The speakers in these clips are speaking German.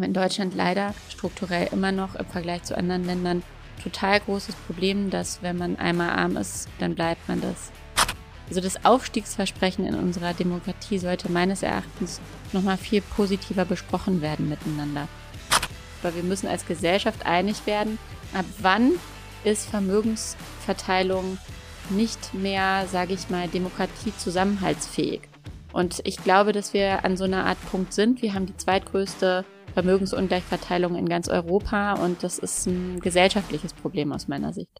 in Deutschland leider strukturell immer noch im Vergleich zu anderen Ländern total großes Problem, dass wenn man einmal arm ist, dann bleibt man das. Also das Aufstiegsversprechen in unserer Demokratie sollte meines Erachtens nochmal viel positiver besprochen werden miteinander. Aber wir müssen als Gesellschaft einig werden, ab wann ist Vermögensverteilung nicht mehr, sage ich mal, demokratiezusammenhaltsfähig. Und ich glaube, dass wir an so einer Art Punkt sind. Wir haben die zweitgrößte Vermögensungleichverteilung in ganz Europa und das ist ein gesellschaftliches Problem aus meiner Sicht.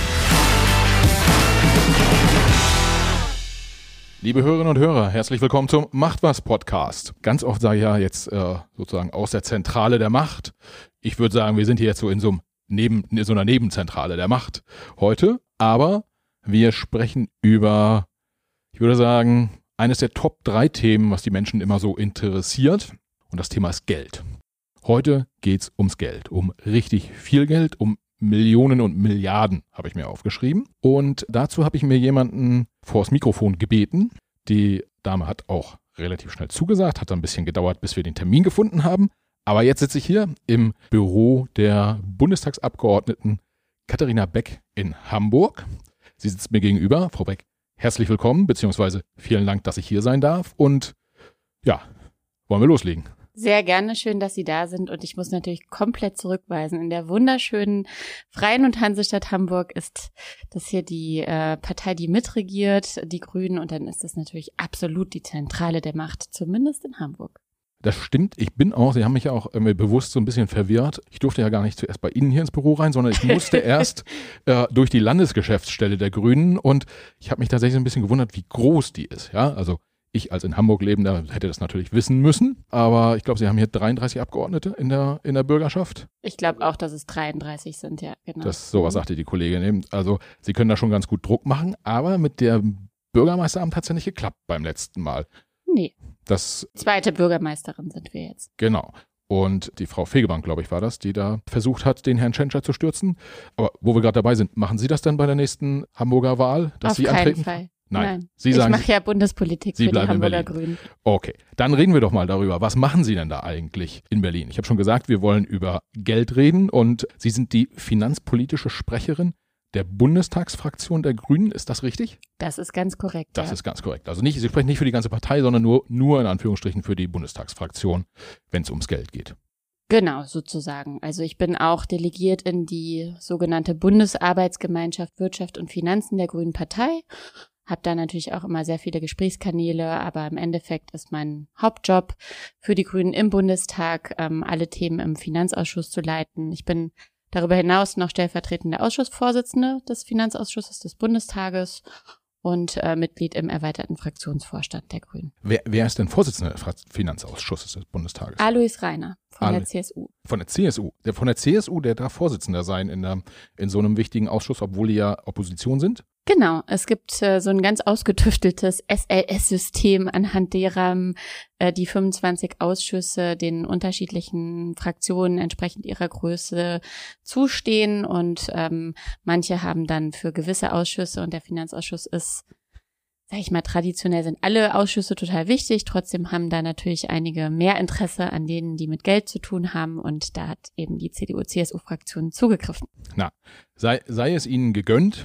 Liebe Hörerinnen und Hörer, herzlich willkommen zum Macht was Podcast. Ganz oft sage ich ja jetzt sozusagen aus der Zentrale der Macht. Ich würde sagen, wir sind hier jetzt so in so einer Nebenzentrale der Macht heute. Aber wir sprechen über, ich würde sagen, eines der Top 3 Themen, was die Menschen immer so interessiert. Und das Thema ist Geld. Heute geht's ums Geld, um richtig viel Geld, um Millionen und Milliarden, habe ich mir aufgeschrieben. Und dazu habe ich mir jemanden vors Mikrofon gebeten. Die Dame hat auch relativ schnell zugesagt, hat dann ein bisschen gedauert, bis wir den Termin gefunden haben. Aber jetzt sitze ich hier im Büro der Bundestagsabgeordneten Katharina Beck in Hamburg. Sie sitzt mir gegenüber. Frau Beck, herzlich willkommen, beziehungsweise vielen Dank, dass ich hier sein darf. Und ja, wollen wir loslegen? Sehr gerne, schön, dass Sie da sind und ich muss natürlich komplett zurückweisen. In der wunderschönen Freien und Hansestadt Hamburg ist das hier die Partei, die mitregiert, die Grünen, und dann ist das natürlich absolut die Zentrale der Macht, zumindest in Hamburg. Das stimmt, Sie haben mich ja auch bewusst so ein bisschen verwirrt. Ich durfte ja gar nicht zuerst bei Ihnen hier ins Büro rein, sondern ich musste erst durch die Landesgeschäftsstelle der Grünen und ich habe mich tatsächlich so ein bisschen gewundert, wie groß die ist. Ja, also ich als in Hamburg Lebender hätte das natürlich wissen müssen, aber ich glaube, Sie haben hier 33 Abgeordnete in der Bürgerschaft. Ich glaube auch, dass es 33 sind, ja, genau. Sowas sagte die Kollegin eben. Also Sie können da schon ganz gut Druck machen, aber mit der Bürgermeisteramt hat es ja nicht geklappt beim letzten Mal. Nee. Zweite Bürgermeisterin sind wir jetzt. Genau. Und die Frau Fegebank, glaube ich, war das, die da versucht hat, den Herrn Tschentscher zu stürzen. Aber wo wir gerade dabei sind, machen Sie das dann bei der nächsten Hamburger Wahl, dass Sie antreten? Auf keinen Fall. Nein. Ich mache ja Bundespolitik für die Hamburger Grünen. Okay, dann reden wir doch mal darüber. Was machen Sie denn da eigentlich in Berlin? Ich habe schon gesagt, wir wollen über Geld reden und Sie sind die finanzpolitische Sprecherin der Bundestagsfraktion der Grünen. Ist das richtig? Das ist ganz korrekt. Das ist ganz korrekt. Also Sie sprechen nicht für die ganze Partei, sondern nur in Anführungsstrichen für die Bundestagsfraktion, wenn es ums Geld geht. Genau, sozusagen. Also ich bin auch delegiert in die sogenannte Bundesarbeitsgemeinschaft Wirtschaft und Finanzen der Grünen Partei. Habe da natürlich auch immer sehr viele Gesprächskanäle, aber im Endeffekt ist mein Hauptjob für die Grünen im Bundestag, alle Themen im Finanzausschuss zu leiten. Ich bin darüber hinaus noch stellvertretende Ausschussvorsitzende des Finanzausschusses des Bundestages und Mitglied im erweiterten Fraktionsvorstand der Grünen. Wer ist denn Vorsitzender des Finanzausschusses des Bundestages? Alois Rainer von der CSU. Von der CSU? Von der CSU, der darf Vorsitzender sein in so einem wichtigen Ausschuss, obwohl die ja Opposition sind? Genau, es gibt so ein ganz ausgetüfteltes SLS-System, anhand derer die 25 Ausschüsse den unterschiedlichen Fraktionen entsprechend ihrer Größe zustehen und manche haben dann für gewisse Ausschüsse, und der Finanzausschuss ist, sag ich mal, traditionell sind alle Ausschüsse total wichtig, trotzdem haben da natürlich einige mehr Interesse an denen, die mit Geld zu tun haben, und da hat eben die CDU-CSU-Fraktion zugegriffen. Na, sei es ihnen gegönnt.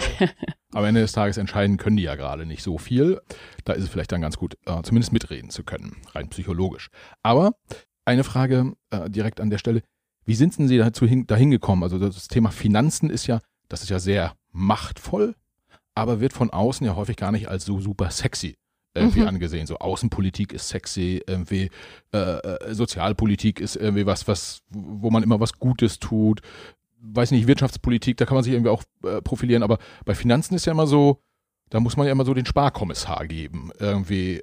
Am Ende des Tages entscheiden können die ja gerade nicht so viel. Da ist es vielleicht dann ganz gut, zumindest mitreden zu können, rein psychologisch. Aber eine Frage direkt an der Stelle. Wie sind denn Sie dahin gekommen? Also das Thema Finanzen ist ja sehr machtvoll, aber wird von außen ja häufig gar nicht als so super sexy irgendwie angesehen. So Außenpolitik ist sexy, irgendwie Sozialpolitik ist irgendwie was, wo man immer was Gutes tut. Weiß nicht, Wirtschaftspolitik, da kann man sich irgendwie auch profilieren, aber bei Finanzen ist ja immer so, da muss man ja immer so den Sparkommissar geben. Irgendwie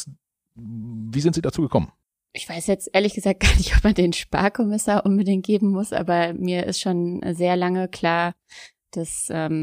wie sind Sie dazu gekommen? Ich weiß jetzt ehrlich gesagt gar nicht, ob man den Sparkommissar unbedingt geben muss, aber mir ist schon sehr lange klar, dass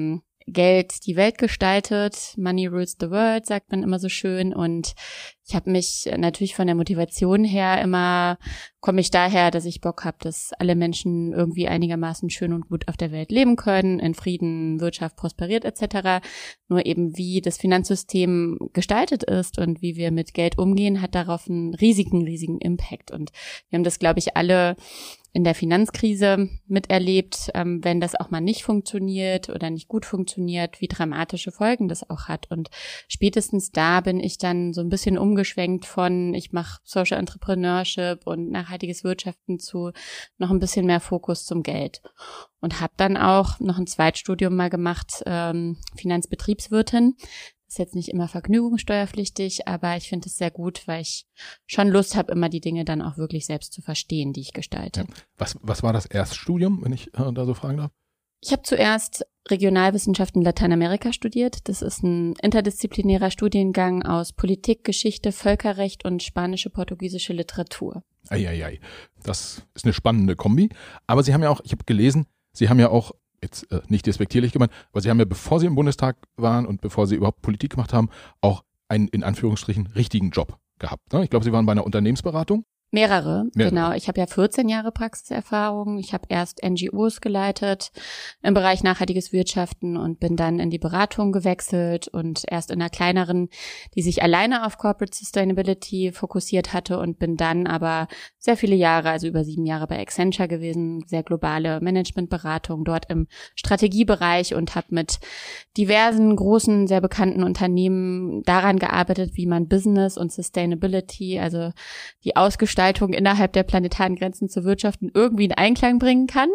Geld die Welt gestaltet. Money rules the world, sagt man immer so schön. Und ich habe mich natürlich von der Motivation her komme ich daher, dass ich Bock habe, dass alle Menschen irgendwie einigermaßen schön und gut auf der Welt leben können, in Frieden, Wirtschaft prosperiert etc. Nur eben wie das Finanzsystem gestaltet ist und wie wir mit Geld umgehen, hat darauf einen riesigen Impact. Und wir haben das, glaube ich, alle in der Finanzkrise miterlebt, wenn das auch mal nicht funktioniert oder nicht gut funktioniert, wie dramatische Folgen das auch hat. Und spätestens da bin ich dann so ein bisschen umgeschwenkt von, ich mache Social Entrepreneurship und nachhaltiges Wirtschaften zu noch ein bisschen mehr Fokus zum Geld. Und habe dann auch noch ein Zweitstudium mal gemacht, Finanzbetriebswirtin. Das ist jetzt nicht immer vergnügungssteuerpflichtig, aber ich finde es sehr gut, weil ich schon Lust habe, immer die Dinge dann auch wirklich selbst zu verstehen, die ich gestalte. Ja. Was war das Erststudium, wenn ich da so fragen darf? Ich habe zuerst Regionalwissenschaften Lateinamerika studiert. Das ist ein interdisziplinärer Studiengang aus Politik, Geschichte, Völkerrecht und spanische-portugiesische Literatur. Eieiei, das ist eine spannende Kombi. Aber Sie haben ja auch, ich habe gelesen, Sie haben ja auch, jetzt nicht despektierlich gemeint, aber Sie haben ja, bevor Sie im Bundestag waren und bevor Sie überhaupt Politik gemacht haben, auch einen, in Anführungsstrichen, richtigen Job gehabt. Ne? Ich glaube, Sie waren bei einer Unternehmensberatung. Mehrere, genau. Ich habe ja 14 Jahre Praxiserfahrung. Ich habe erst NGOs geleitet im Bereich nachhaltiges Wirtschaften und bin dann in die Beratung gewechselt und erst in einer kleineren, die sich alleine auf Corporate Sustainability fokussiert hatte und bin dann aber sehr viele Jahre, also über 7 Jahre bei Accenture gewesen, sehr globale Managementberatung dort im Strategiebereich und habe mit diversen großen, sehr bekannten Unternehmen daran gearbeitet, wie man Business und Sustainability, also die Ausgestaltung innerhalb der planetaren Grenzen zu wirtschaften, irgendwie in Einklang bringen kann.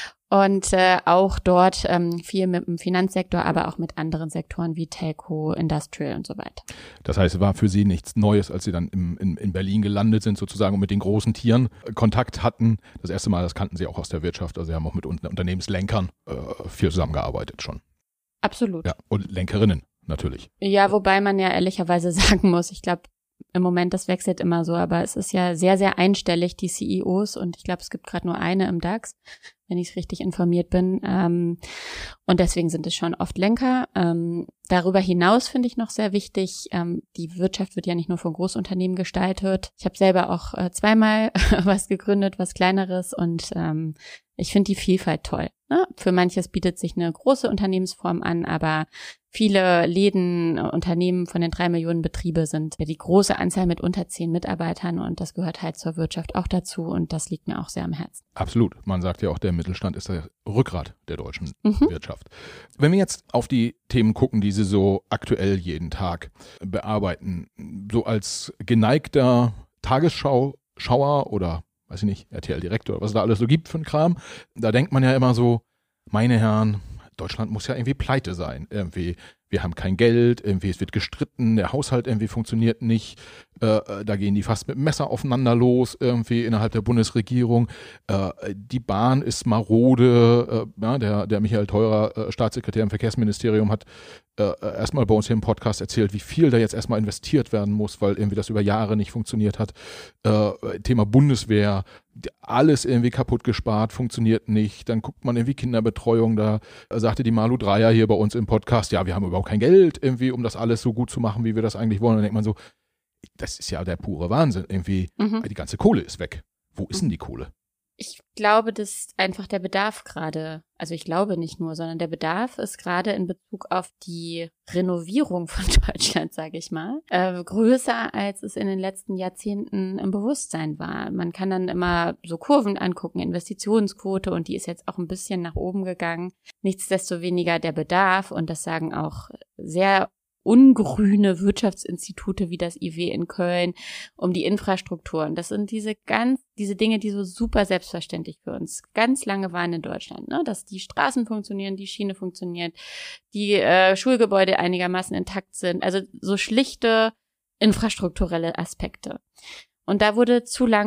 Und auch dort viel mit dem Finanzsektor, aber auch mit anderen Sektoren wie Telco, Industrial und so weiter. Das heißt, es war für Sie nichts Neues, als Sie dann in Berlin gelandet sind sozusagen und mit den großen Tieren Kontakt hatten. Das erste Mal, das kannten Sie auch aus der Wirtschaft. Also Sie haben auch mit Unternehmenslenkern viel zusammengearbeitet schon. Absolut. Ja, und Lenkerinnen natürlich. Ja, wobei man ja ehrlicherweise sagen muss, ich glaube, im Moment, das wechselt immer so, aber es ist ja sehr, sehr einstellig, die CEOs, und ich glaube, es gibt gerade nur eine im DAX, wenn ich richtig informiert bin. Und deswegen sind es schon oft Lenker. Darüber hinaus finde ich noch sehr wichtig, die Wirtschaft wird ja nicht nur von Großunternehmen gestaltet. Ich habe selber auch zweimal was gegründet, was Kleineres, und ich finde die Vielfalt toll. Ne? Für manches bietet sich eine große Unternehmensform an, aber viele Läden, Unternehmen von den 3 Millionen Betriebe sind ja die große Anzahl mit unter 10 Mitarbeitern, und das gehört halt zur Wirtschaft auch dazu, und das liegt mir auch sehr am Herzen. Absolut. Man sagt ja auch, der Mittelstand ist das Rückgrat der deutschen Wirtschaft. Wenn wir jetzt auf die Themen gucken, die Sie so aktuell jeden Tag bearbeiten, so als geneigter Tagesschauer oder, weiß ich nicht, RTL-Direktor, was es da alles so gibt für einen Kram, da denkt man ja immer so, meine Herren, Deutschland muss ja irgendwie pleite sein. Irgendwie, wir haben kein Geld, irgendwie es wird gestritten, der Haushalt irgendwie funktioniert nicht. Da gehen die fast mit dem Messer aufeinander los, irgendwie innerhalb der Bundesregierung. Die Bahn ist marode. Der Michael Theurer, Staatssekretär im Verkehrsministerium, hat erstmal bei uns hier im Podcast erzählt, wie viel da jetzt erstmal investiert werden muss, weil irgendwie das über Jahre nicht funktioniert hat. Thema Bundeswehr, alles irgendwie kaputt gespart, funktioniert nicht. Dann guckt man irgendwie Kinderbetreuung, da sagte die Malu Dreyer hier bei uns im Podcast, ja, wir haben überhaupt kein Geld irgendwie, um das alles so gut zu machen, wie wir das eigentlich wollen. Dann denkt man so, das ist ja der pure Wahnsinn. Irgendwie, die ganze Kohle ist weg. Wo ist denn die Kohle? Ich glaube, dass einfach der Bedarf gerade, also ich glaube nicht nur, sondern der Bedarf ist gerade in Bezug auf die Renovierung von Deutschland, sage ich mal, größer, als es in den letzten Jahrzehnten im Bewusstsein war. Man kann dann immer so Kurven angucken, Investitionsquote, und die ist jetzt auch ein bisschen nach oben gegangen. Nichtsdestoweniger der Bedarf, und das sagen auch sehr ungrüne Wirtschaftsinstitute wie das IW in Köln, um die Infrastruktur. Und das sind diese Dinge, die so super selbstverständlich für uns ganz lange waren in Deutschland, ne? Dass die Straßen funktionieren, die Schiene funktioniert, die Schulgebäude einigermaßen intakt sind. Also so schlichte infrastrukturelle Aspekte. Und da wurde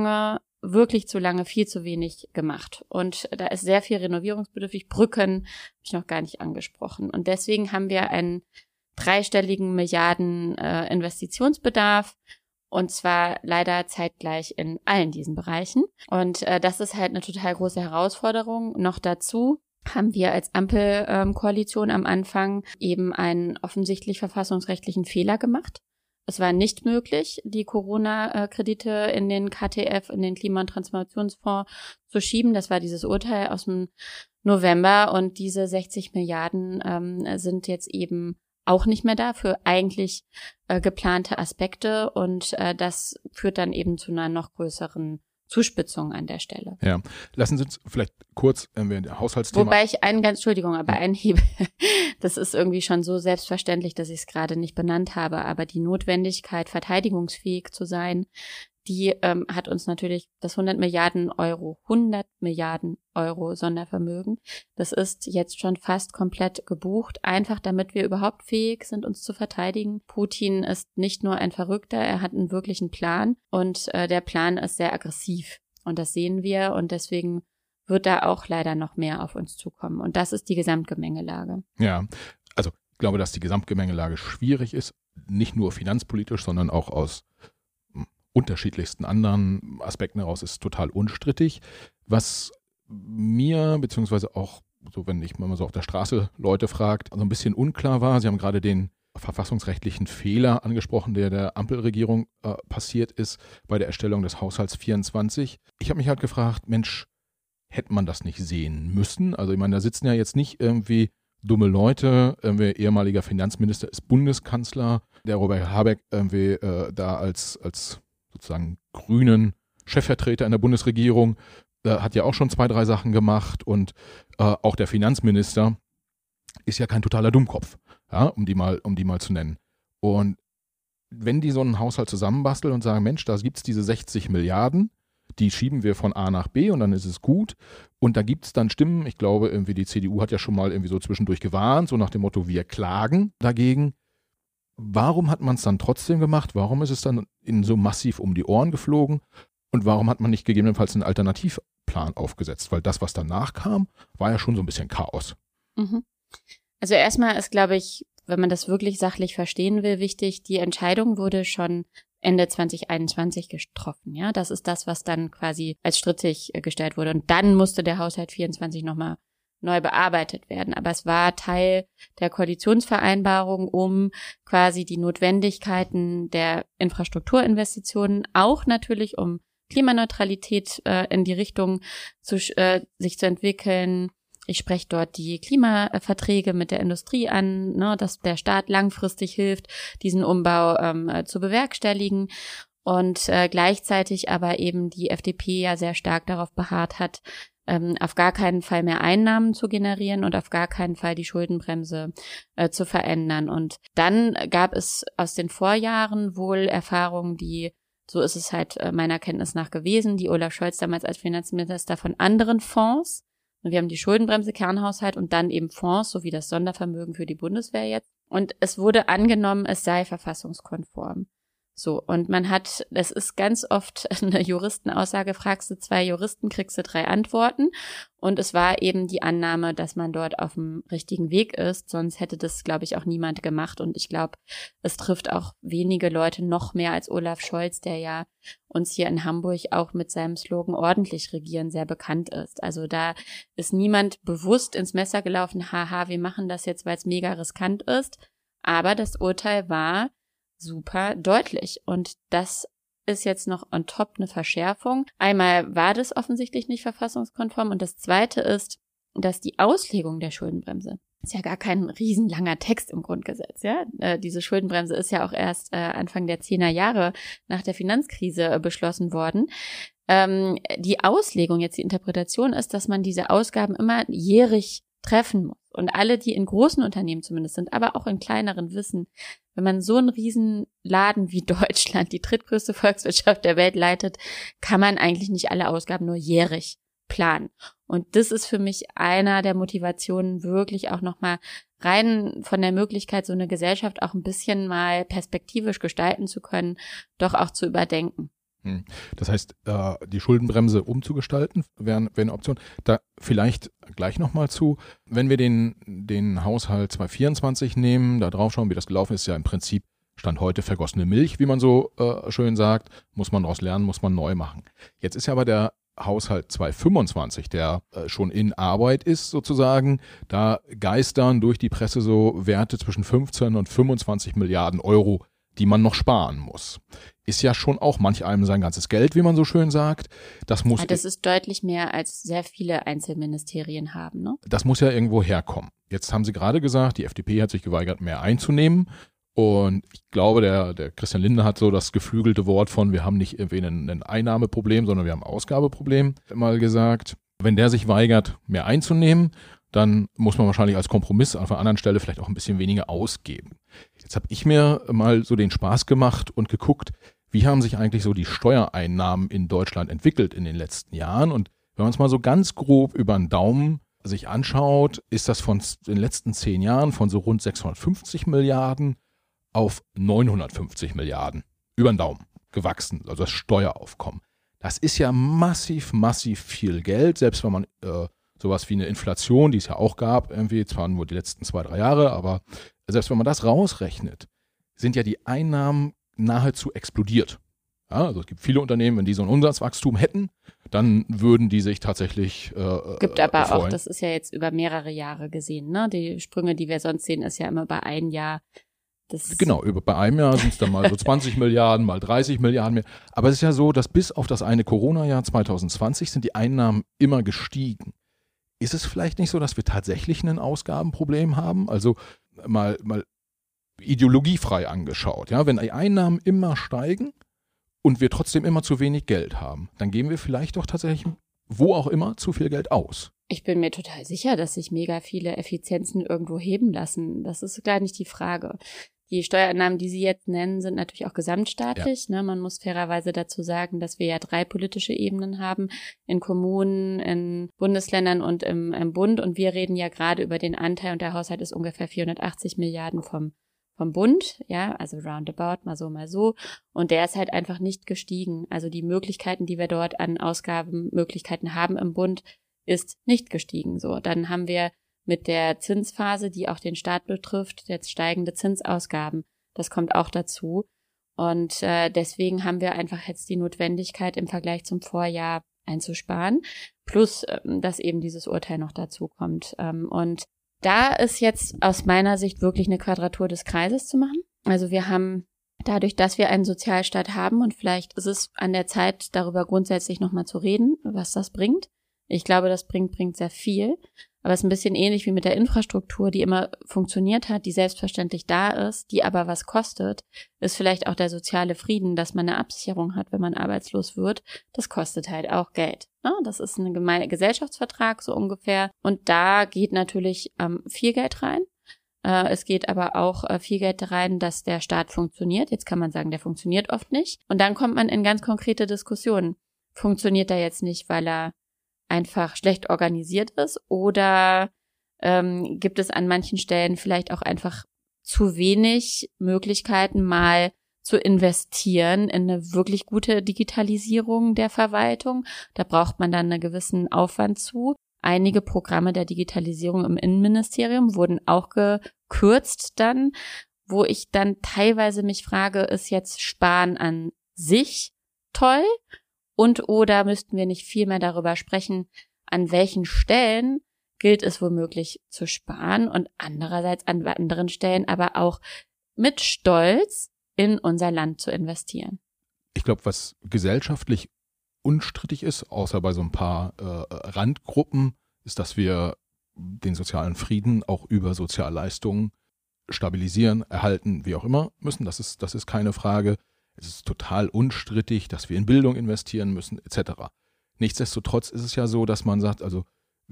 wirklich zu lange viel zu wenig gemacht. Und da ist sehr viel renovierungsbedürftig. Brücken habe ich noch gar nicht angesprochen. Und deswegen haben wir einen 3-stelligen Milliarden Investitionsbedarf, und zwar leider zeitgleich in allen diesen Bereichen. Und das ist halt eine total große Herausforderung. Noch dazu haben wir als Ampelkoalition am Anfang eben einen offensichtlich verfassungsrechtlichen Fehler gemacht. Es war nicht möglich, die Corona-Kredite in den KTF, in den Klima- und Transformationsfonds zu schieben. Das war dieses Urteil aus dem November und diese 60 Milliarden sind jetzt eben auch nicht mehr da für eigentlich geplante Aspekte und das führt dann eben zu einer noch größeren Zuspitzung an der Stelle. Ja, lassen Sie uns vielleicht kurz Haushaltsthema. Wobei ich einhebe, das ist irgendwie schon so selbstverständlich, dass ich es gerade nicht benannt habe, aber die Notwendigkeit, verteidigungsfähig zu sein, die hat uns natürlich das 100 Milliarden Euro Sondervermögen. Das ist jetzt schon fast komplett gebucht, einfach damit wir überhaupt fähig sind, uns zu verteidigen. Putin ist nicht nur ein Verrückter, er hat einen wirklichen Plan und der Plan ist sehr aggressiv und das sehen wir und deswegen wird da auch leider noch mehr auf uns zukommen und das ist die Gesamtgemengelage. Ja, also ich glaube, dass die Gesamtgemengelage schwierig ist, nicht nur finanzpolitisch, sondern auch aus unterschiedlichsten anderen Aspekten heraus ist total unstrittig. Was mir, beziehungsweise auch so, wenn man so auf der Straße Leute fragt, so ein bisschen unklar war, Sie haben gerade den verfassungsrechtlichen Fehler angesprochen, der Ampelregierung passiert ist bei der Erstellung des Haushalts 24. Ich habe mich halt gefragt, Mensch, hätte man das nicht sehen müssen? Also ich meine, da sitzen ja jetzt nicht irgendwie dumme Leute, irgendwie ehemaliger Finanzminister ist Bundeskanzler, der Robert Habeck irgendwie da als sozusagen grünen Chefvertreter in der Bundesregierung, hat ja auch schon 2, 3 Sachen gemacht und auch der Finanzminister ist ja kein totaler Dummkopf, ja, um die mal zu nennen. Und wenn die so einen Haushalt zusammenbasteln und sagen, Mensch, da gibt es diese 60 Milliarden, die schieben wir von A nach B und dann ist es gut. Und da gibt es dann Stimmen, ich glaube, irgendwie die CDU hat ja schon mal irgendwie so zwischendurch gewarnt, so nach dem Motto, wir klagen dagegen. Warum hat man es dann trotzdem gemacht? Warum ist es dann ihnen so massiv um die Ohren geflogen? Und warum hat man nicht gegebenenfalls einen Alternativplan aufgesetzt? Weil das, was danach kam, war ja schon so ein bisschen Chaos. Mhm. Also erstmal ist, glaube ich, wenn man das wirklich sachlich verstehen will, wichtig, die Entscheidung wurde schon Ende 2021 getroffen. Ja, das ist das, was dann quasi als strittig gestellt wurde. Und dann musste der Haushalt 24 nochmal neu bearbeitet werden. Aber es war Teil der Koalitionsvereinbarung, um quasi die Notwendigkeiten der Infrastrukturinvestitionen, auch natürlich um Klimaneutralität in die Richtung sich zu entwickeln. Ich spreche dort die Klimaverträge mit der Industrie an, ne, dass der Staat langfristig hilft, diesen Umbau zu bewerkstelligen. Und gleichzeitig aber eben die FDP ja sehr stark darauf beharrt hat, auf gar keinen Fall mehr Einnahmen zu generieren und auf gar keinen Fall die Schuldenbremse zu verändern. Und dann gab es aus den Vorjahren wohl Erfahrungen, die, so ist es halt meiner Kenntnis nach gewesen, die Olaf Scholz damals als Finanzminister von anderen Fonds, und wir haben die Schuldenbremse, Kernhaushalt und dann eben Fonds, sowie das Sondervermögen für die Bundeswehr jetzt. Und es wurde angenommen, es sei verfassungskonform. So, und es ist ganz oft eine Juristenaussage, fragst du 2 Juristen, kriegst du 3 Antworten. Und es war eben die Annahme, dass man dort auf dem richtigen Weg ist, sonst hätte das, glaube ich, auch niemand gemacht. Und ich glaube, es trifft auch wenige Leute noch mehr als Olaf Scholz, der ja uns hier in Hamburg auch mit seinem Slogan ordentlich regieren sehr bekannt ist. Also da ist niemand bewusst ins Messer gelaufen, haha, wir machen das jetzt, weil es mega riskant ist. Aber das Urteil war super deutlich. Und das ist jetzt noch on top eine Verschärfung. Einmal war das offensichtlich nicht verfassungskonform und das Zweite ist, dass die Auslegung der Schuldenbremse ist ja gar kein riesenlanger Text im Grundgesetz, ja. Diese Schuldenbremse ist ja auch erst Anfang der 10er Jahre nach der Finanzkrise beschlossen worden. Die Auslegung, jetzt die Interpretation ist, dass man diese Ausgaben immer jährig treffen muss. Und alle, die in großen Unternehmen zumindest sind, aber auch in kleineren, wissen, wenn man so einen riesen Laden wie Deutschland, die drittgrößte Volkswirtschaft der Welt leitet, kann man eigentlich nicht alle Ausgaben nur jährig planen. Und das ist für mich einer der Motivationen, wirklich auch nochmal rein von der Möglichkeit, so eine Gesellschaft auch ein bisschen mal perspektivisch gestalten zu können, doch auch zu überdenken. Das heißt, die Schuldenbremse umzugestalten wäre eine Option. Da vielleicht gleich nochmal zu, wenn wir den Haushalt 2024 nehmen, da drauf schauen, wie das gelaufen ist, ja im Prinzip Stand heute vergossene Milch, wie man so schön sagt, muss man daraus lernen, muss man neu machen. Jetzt ist ja aber Haushalt 2025, der schon in Arbeit ist sozusagen, da geistern durch die Presse so Werte zwischen 15 und 25 Milliarden Euro, die man noch sparen muss. Ist ja schon auch manch einem sein ganzes Geld, wie man so schön sagt. Das ist deutlich mehr, als sehr viele Einzelministerien haben, ne? Das muss ja irgendwo herkommen. Jetzt haben Sie gerade gesagt, die FDP hat sich geweigert, mehr einzunehmen. Und ich glaube, der Christian Lindner hat so das geflügelte Wort von, wir haben nicht irgendwie ein Einnahmeproblem, sondern wir haben ein Ausgabeproblem mal gesagt. Wenn der sich weigert, mehr einzunehmen, dann muss man wahrscheinlich als Kompromiss auf einer anderen Stelle vielleicht auch ein bisschen weniger ausgeben. Jetzt habe ich mir mal so den Spaß gemacht und geguckt, wie haben sich eigentlich so die Steuereinnahmen in Deutschland entwickelt in den letzten Jahren. Und wenn man es mal so ganz grob über den Daumen sich anschaut, ist das von den letzten 10 Jahren von so rund 650 Milliarden auf 950 Milliarden über den Daumen gewachsen, also das Steueraufkommen. Das ist ja massiv viel Geld, selbst wenn man sowas wie eine Inflation, die es ja auch gab, irgendwie zwar nur die letzten 2-3 Jahre, aber selbst wenn man das rausrechnet, sind ja die Einnahmen nahezu explodiert. Ja, also es gibt viele Unternehmen, wenn die so ein Umsatzwachstum hätten, dann würden die sich tatsächlich gibt aber freuen. auch, das ist ja jetzt über mehrere Jahre gesehen, ne? Die Sprünge, die wir sonst sehen, ist ja immer bei einem Jahr. Genau, bei einem Jahr sind es dann mal so 20 Milliarden, mal 30 Milliarden mehr. Aber es ist ja so, dass bis auf das eine Corona-Jahr 2020 sind die Einnahmen immer gestiegen. Ist es vielleicht nicht so, dass wir tatsächlich ein Ausgabenproblem haben? Also mal ideologiefrei angeschaut. Ja? Wenn die Einnahmen immer steigen und wir trotzdem immer zu wenig Geld haben, dann geben wir vielleicht doch tatsächlich, wo auch immer, zu viel Geld aus. Ich bin mir total sicher, dass sich mega viele Effizienzen irgendwo heben lassen. Das ist gar nicht die Frage. Die Steuereinnahmen, die Sie jetzt nennen, sind natürlich auch gesamtstaatlich. Ja. Ne? Man muss fairerweise dazu sagen, dass wir ja 3 politische Ebenen haben, in Kommunen, in Bundesländern und im Bund. Und wir reden ja gerade über den Anteil, und der Haushalt ist ungefähr 480 Milliarden vom Bund, ja, also roundabout, mal so. Und der ist halt einfach nicht gestiegen. Also die Möglichkeiten, die wir dort an Ausgabenmöglichkeiten haben im Bund, ist nicht gestiegen. So, dann haben wir mit der Zinsphase, die auch den Staat betrifft, jetzt steigende Zinsausgaben. Das kommt auch dazu. Und deswegen haben wir einfach jetzt die Notwendigkeit, im Vergleich zum Vorjahr einzusparen. Plus, dass eben dieses Urteil noch dazu kommt. Und da ist jetzt aus meiner Sicht wirklich eine Quadratur des Kreises zu machen. Also wir haben dadurch, dass wir einen Sozialstaat haben, und vielleicht ist es an der Zeit, darüber grundsätzlich nochmal zu reden, was das bringt. Ich glaube, das bringt sehr viel. Aber es ist ein bisschen ähnlich wie mit der Infrastruktur, die immer funktioniert hat, die selbstverständlich da ist, die aber was kostet, ist vielleicht auch der soziale Frieden, dass man eine Absicherung hat, wenn man arbeitslos wird. Das kostet halt auch Geld. Ja, das ist ein Gesellschaftsvertrag so ungefähr. Und da geht natürlich viel Geld rein. Es geht aber auch viel Geld rein, dass der Staat funktioniert. Jetzt kann man sagen, der funktioniert oft nicht. Und dann kommt man in ganz konkrete Diskussionen. Funktioniert er jetzt nicht, weil er einfach schlecht organisiert ist, oder gibt es an manchen Stellen vielleicht auch einfach zu wenig Möglichkeiten, mal zu investieren in eine wirklich gute Digitalisierung der Verwaltung? Da braucht man dann einen gewissen Aufwand zu. Einige Programme der Digitalisierung im Innenministerium wurden auch gekürzt dann, wo ich dann teilweise mich frage, ist jetzt Sparen an sich toll? Und oder müssten wir nicht viel mehr darüber sprechen, an welchen Stellen gilt es womöglich zu sparen und andererseits an anderen Stellen aber auch mit Stolz in unser Land zu investieren? Ich glaube, was gesellschaftlich unstrittig ist, außer bei so ein paar Randgruppen, ist, dass wir den sozialen Frieden auch über Sozialleistungen stabilisieren, erhalten, wie auch immer müssen. Das ist keine Frage. Es ist total unstrittig, dass wir in Bildung investieren müssen, etc. Nichtsdestotrotz ist es ja so, dass man sagt, also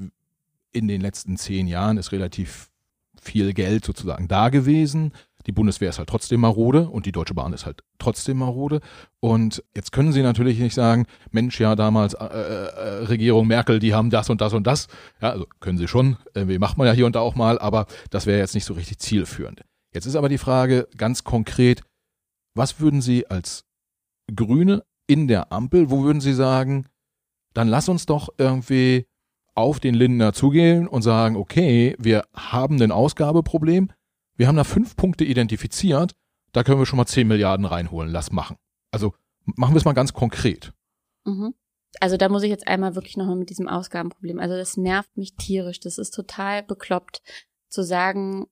in den letzten 10 Jahren ist relativ viel Geld sozusagen da gewesen. Die Bundeswehr ist halt trotzdem marode und die Deutsche Bahn ist halt trotzdem marode. Und jetzt können Sie natürlich nicht sagen, Mensch, ja, damals Regierung Merkel, die haben das und das und das. Ja, also können Sie schon, macht man ja hier und da auch mal, aber das wäre jetzt nicht so richtig zielführend. Jetzt ist aber die Frage ganz konkret, was würden Sie als Grüne in der Ampel, wo würden Sie sagen, dann lass uns doch irgendwie auf den Lindner zugehen und sagen, okay, wir haben ein Ausgabeproblem, wir haben da 5 Punkte identifiziert, da können wir schon mal 10 Milliarden reinholen, lass machen. Also machen wir es mal ganz konkret. Mhm. Also da muss ich jetzt einmal wirklich nochmal mit diesem Ausgabenproblem, also das nervt mich tierisch, das ist total bekloppt zu sagen,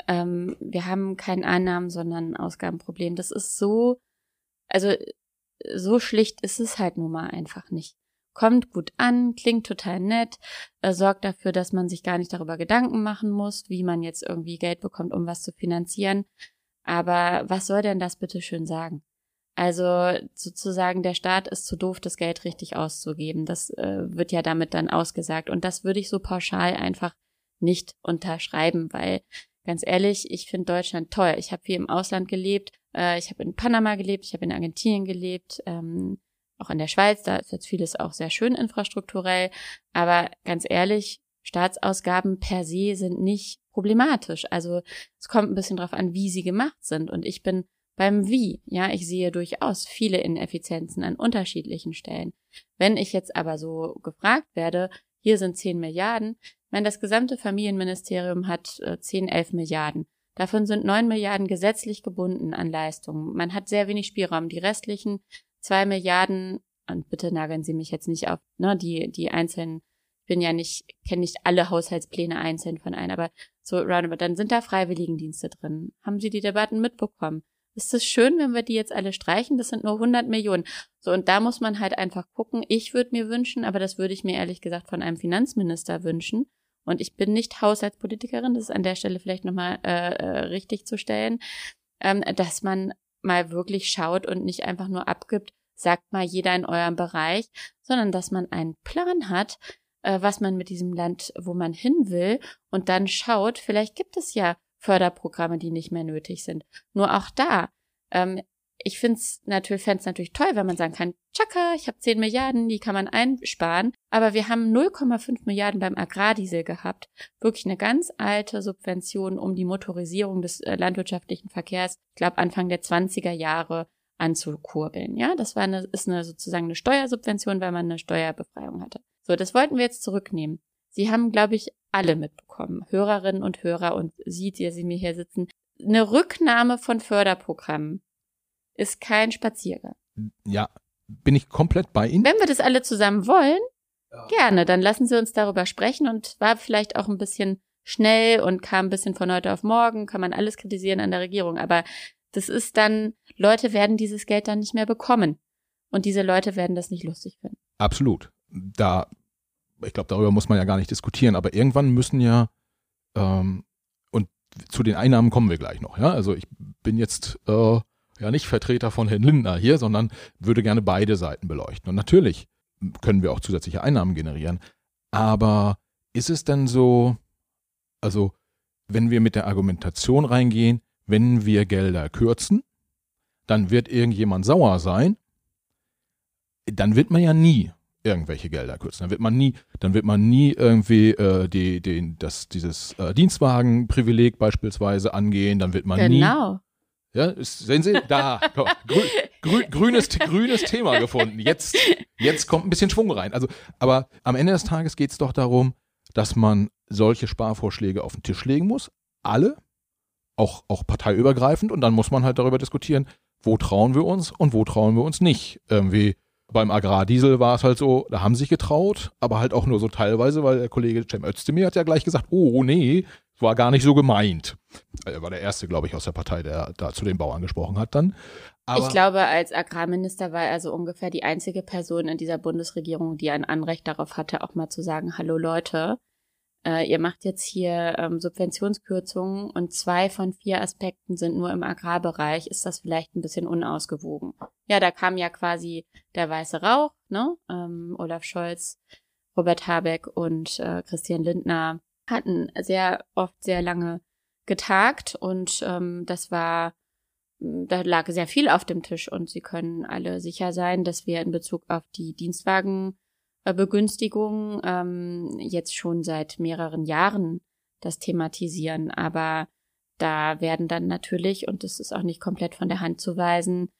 wir haben kein Einnahmen, sondern ein Ausgabenproblem. Das ist so, also so schlicht ist es halt nun mal einfach nicht. Kommt gut an, klingt total nett, sorgt dafür, dass man sich gar nicht darüber Gedanken machen muss, wie man jetzt irgendwie Geld bekommt, um was zu finanzieren. Aber was soll denn das bitte schön sagen? Also sozusagen der Staat ist zu doof, das Geld richtig auszugeben. Das wird ja damit dann ausgesagt. Und das würde ich so pauschal einfach nicht unterschreiben, weil ganz ehrlich, ich finde Deutschland toll. Ich habe viel im Ausland gelebt. Ich habe in Panama gelebt, ich habe in Argentinien gelebt, auch in der Schweiz. Da ist jetzt vieles auch sehr schön infrastrukturell. Aber ganz ehrlich, Staatsausgaben per se sind nicht problematisch. Also es kommt ein bisschen drauf an, wie sie gemacht sind. Und ich bin beim Wie, ja, ich sehe durchaus viele Ineffizienzen an unterschiedlichen Stellen. Wenn ich jetzt aber so gefragt werde, hier sind 10 Milliarden, ich meine, das gesamte Familienministerium hat 10, 11 Milliarden. Davon sind 9 Milliarden gesetzlich gebunden an Leistungen. Man hat sehr wenig Spielraum. Die restlichen 2 Milliarden, und bitte nageln Sie mich jetzt nicht auf, ne, die einzelnen, kenne nicht alle Haushaltspläne einzeln von ein, aber so roundabout, dann sind da Freiwilligendienste drin. Haben Sie die Debatten mitbekommen? Ist es schön, wenn wir die jetzt alle streichen? Das sind nur 100 Millionen. So, und da muss man halt einfach gucken. Ich würde mir wünschen, aber das würde ich mir ehrlich gesagt von einem Finanzminister wünschen. Und ich bin nicht Haushaltspolitikerin, das ist an der Stelle vielleicht nochmal richtig zu stellen, dass man mal wirklich schaut und nicht einfach nur abgibt, sagt mal jeder in eurem Bereich, sondern dass man einen Plan hat, was man mit diesem Land, wo man hin will, und dann schaut, vielleicht gibt es ja Förderprogramme, die nicht mehr nötig sind. Nur auch da, ich fände es natürlich toll, wenn man sagen kann, tschakka, ich habe 10 Milliarden, die kann man einsparen, aber wir haben 0,5 Milliarden beim Agrardiesel gehabt. Wirklich eine ganz alte Subvention, um die Motorisierung des landwirtschaftlichen Verkehrs, ich glaube Anfang der 20er Jahre anzukurbeln. Ja, das ist sozusagen eine Steuersubvention, weil man eine Steuerbefreiung hatte. So, das wollten wir jetzt zurücknehmen. Sie haben, glaube ich, alle mitbekommen, Hörerinnen und Hörer, und Sie, die mir hier sitzen, eine Rücknahme von Förderprogrammen ist kein Spaziergang. Ja, bin ich komplett bei Ihnen. Wenn wir das alle zusammen wollen, gerne, dann lassen Sie uns darüber sprechen, und war vielleicht auch ein bisschen schnell und kam ein bisschen von heute auf morgen, kann man alles kritisieren an der Regierung, aber das ist dann, Leute werden dieses Geld dann nicht mehr bekommen, und diese Leute werden das nicht lustig finden. Absolut. Ich glaube, darüber muss man ja gar nicht diskutieren, aber irgendwann müssen ja, und zu den Einnahmen kommen wir gleich noch, ja, also ich bin jetzt ja nicht Vertreter von Herrn Lindner hier, sondern würde gerne beide Seiten beleuchten. Und natürlich können wir auch zusätzliche Einnahmen generieren, aber ist es denn so, also wenn wir mit der Argumentation reingehen, wenn wir Gelder kürzen, dann wird irgendjemand sauer sein, dann wird man ja nie irgendwelche Gelder kürzen. Dann wird man nie irgendwie dieses Dienstwagenprivileg beispielsweise angehen. Dann wird man nie. Genau. Ja, sehen Sie, da grünes Thema gefunden. Jetzt kommt ein bisschen Schwung rein. Also, aber am Ende des Tages geht es doch darum, dass man solche Sparvorschläge auf den Tisch legen muss. Alle, auch parteiübergreifend. Und dann muss man halt darüber diskutieren, wo trauen wir uns und wo trauen wir uns nicht. Irgendwie beim Agrardiesel war es halt so, da haben sie sich getraut, aber halt auch nur so teilweise, weil der Kollege Cem Özdemir hat ja gleich gesagt, oh nee, war gar nicht so gemeint. Er war der Erste, glaube ich, aus der Partei, der da zu den Bauern gesprochen hat dann. Aber ich glaube, als Agrarminister war er so ungefähr die einzige Person in dieser Bundesregierung, die ein Anrecht darauf hatte, auch mal zu sagen, hallo Leute, ihr macht jetzt hier Subventionskürzungen, und 2 von 4 Aspekten sind nur im Agrarbereich. Ist das vielleicht ein bisschen unausgewogen? Ja, da kam ja quasi der weiße Rauch, ne? Olaf Scholz, Robert Habeck und Christian Lindner hatten sehr oft sehr lange getagt, und da lag sehr viel auf dem Tisch, und Sie können alle sicher sein, dass wir in Bezug auf die Dienstwagenbegünstigung jetzt schon seit mehreren Jahren das thematisieren, aber da werden dann natürlich, und das ist auch nicht komplett von der Hand zu weisen,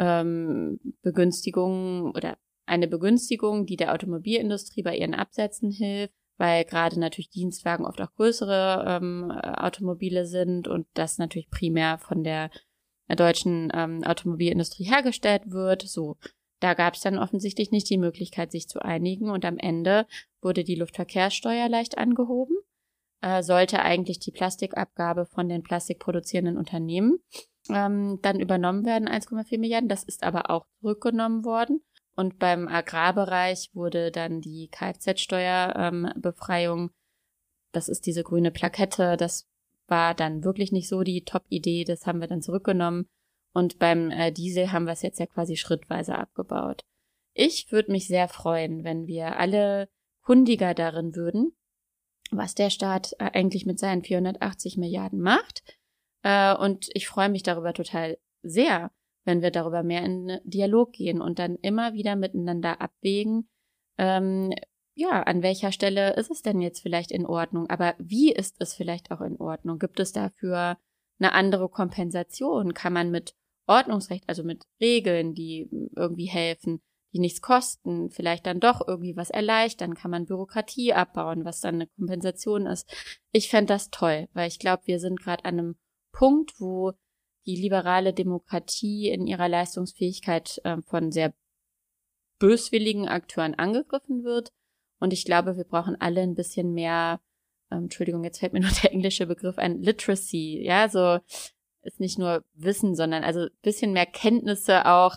Begünstigungen oder eine Begünstigung, die der Automobilindustrie bei ihren Absätzen hilft, weil gerade natürlich Dienstwagen oft auch größere Automobile sind und das natürlich primär von der deutschen Automobilindustrie hergestellt wird. So, da gab es dann offensichtlich nicht die Möglichkeit, sich zu einigen. Und am Ende wurde die Luftverkehrssteuer leicht angehoben, sollte eigentlich die Plastikabgabe von den plastikproduzierenden Unternehmen dann übernommen werden, 1,4 Milliarden. Das ist aber auch zurückgenommen worden. Und beim Agrarbereich wurde dann die Kfz-Steuerbefreiung, das ist diese grüne Plakette, das war dann wirklich nicht so die Top-Idee, das haben wir dann zurückgenommen. Und beim Diesel haben wir es jetzt ja quasi schrittweise abgebaut. Ich würde mich sehr freuen, wenn wir alle kundiger darin würden, was der Staat eigentlich mit seinen 480 Milliarden macht. Und ich freue mich darüber total sehr, wenn wir darüber mehr in Dialog gehen und dann immer wieder miteinander abwägen, an welcher Stelle ist es denn jetzt vielleicht in Ordnung, aber wie ist es vielleicht auch in Ordnung? Gibt es dafür eine andere Kompensation? Kann man mit Ordnungsrecht, also mit Regeln, die irgendwie helfen, die nichts kosten, vielleicht dann doch irgendwie was erleichtern? Kann man Bürokratie abbauen, was dann eine Kompensation ist? Ich fände das toll, weil ich glaube, wir sind gerade an einem Punkt, wo die liberale Demokratie in ihrer Leistungsfähigkeit von sehr böswilligen Akteuren angegriffen wird. Und ich glaube, wir brauchen alle ein bisschen mehr, Entschuldigung, jetzt fällt mir nur der englische Begriff ein, Literacy, ja, so ist nicht nur Wissen, sondern also ein bisschen mehr Kenntnisse auch,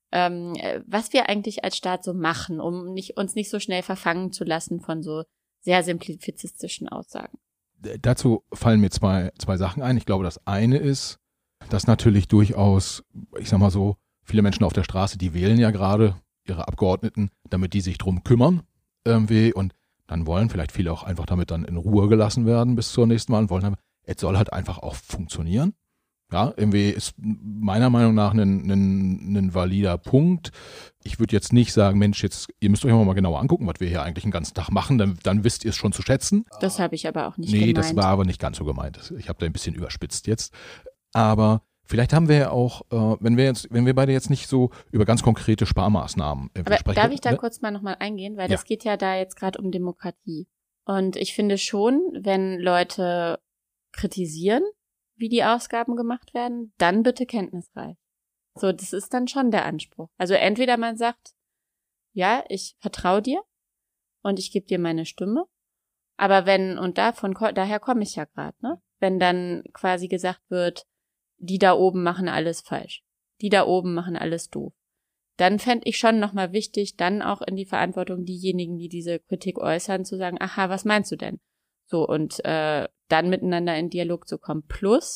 was wir eigentlich als Staat so machen, um uns nicht so schnell verfangen zu lassen von so sehr simplifizistischen Aussagen. Dazu fallen mir zwei Sachen ein. Ich glaube, das eine ist, dass natürlich durchaus, ich sag mal so, viele Menschen auf der Straße, die wählen ja gerade ihre Abgeordneten, damit die sich drum kümmern irgendwie, und dann wollen vielleicht viele auch einfach damit dann in Ruhe gelassen werden bis zur nächsten Wahl und wollen, es soll halt einfach auch funktionieren. Ja, irgendwie ist meiner Meinung nach ein valider Punkt. Ich würde jetzt nicht sagen, Mensch, jetzt, ihr müsst euch mal genauer angucken, was wir hier eigentlich den ganzen Tag machen, dann wisst ihr es schon zu schätzen. Das habe ich aber auch nicht gemeint. Nee, das war aber nicht ganz so gemeint. Ich habe da ein bisschen überspitzt jetzt. Aber vielleicht haben wir ja auch, wenn wir beide jetzt nicht so über ganz konkrete Sparmaßnahmen sprechen. Darf ich da kurz mal nochmal eingehen? Weil das geht ja da jetzt gerade um Demokratie. Und ich finde schon, wenn Leute kritisieren, wie die Ausgaben gemacht werden, dann bitte kenntnisreich. So, das ist dann schon der Anspruch. Also entweder man sagt, ja, ich vertraue dir und ich gebe dir meine Stimme, aber daher komme ich ja gerade, ne? Wenn dann quasi gesagt wird, die da oben machen alles falsch, die da oben machen alles doof, dann fände ich schon nochmal wichtig, dann auch in die Verantwortung diejenigen, die diese Kritik äußern, zu sagen, aha, was meinst du denn? So, und dann miteinander in Dialog zu kommen. Plus,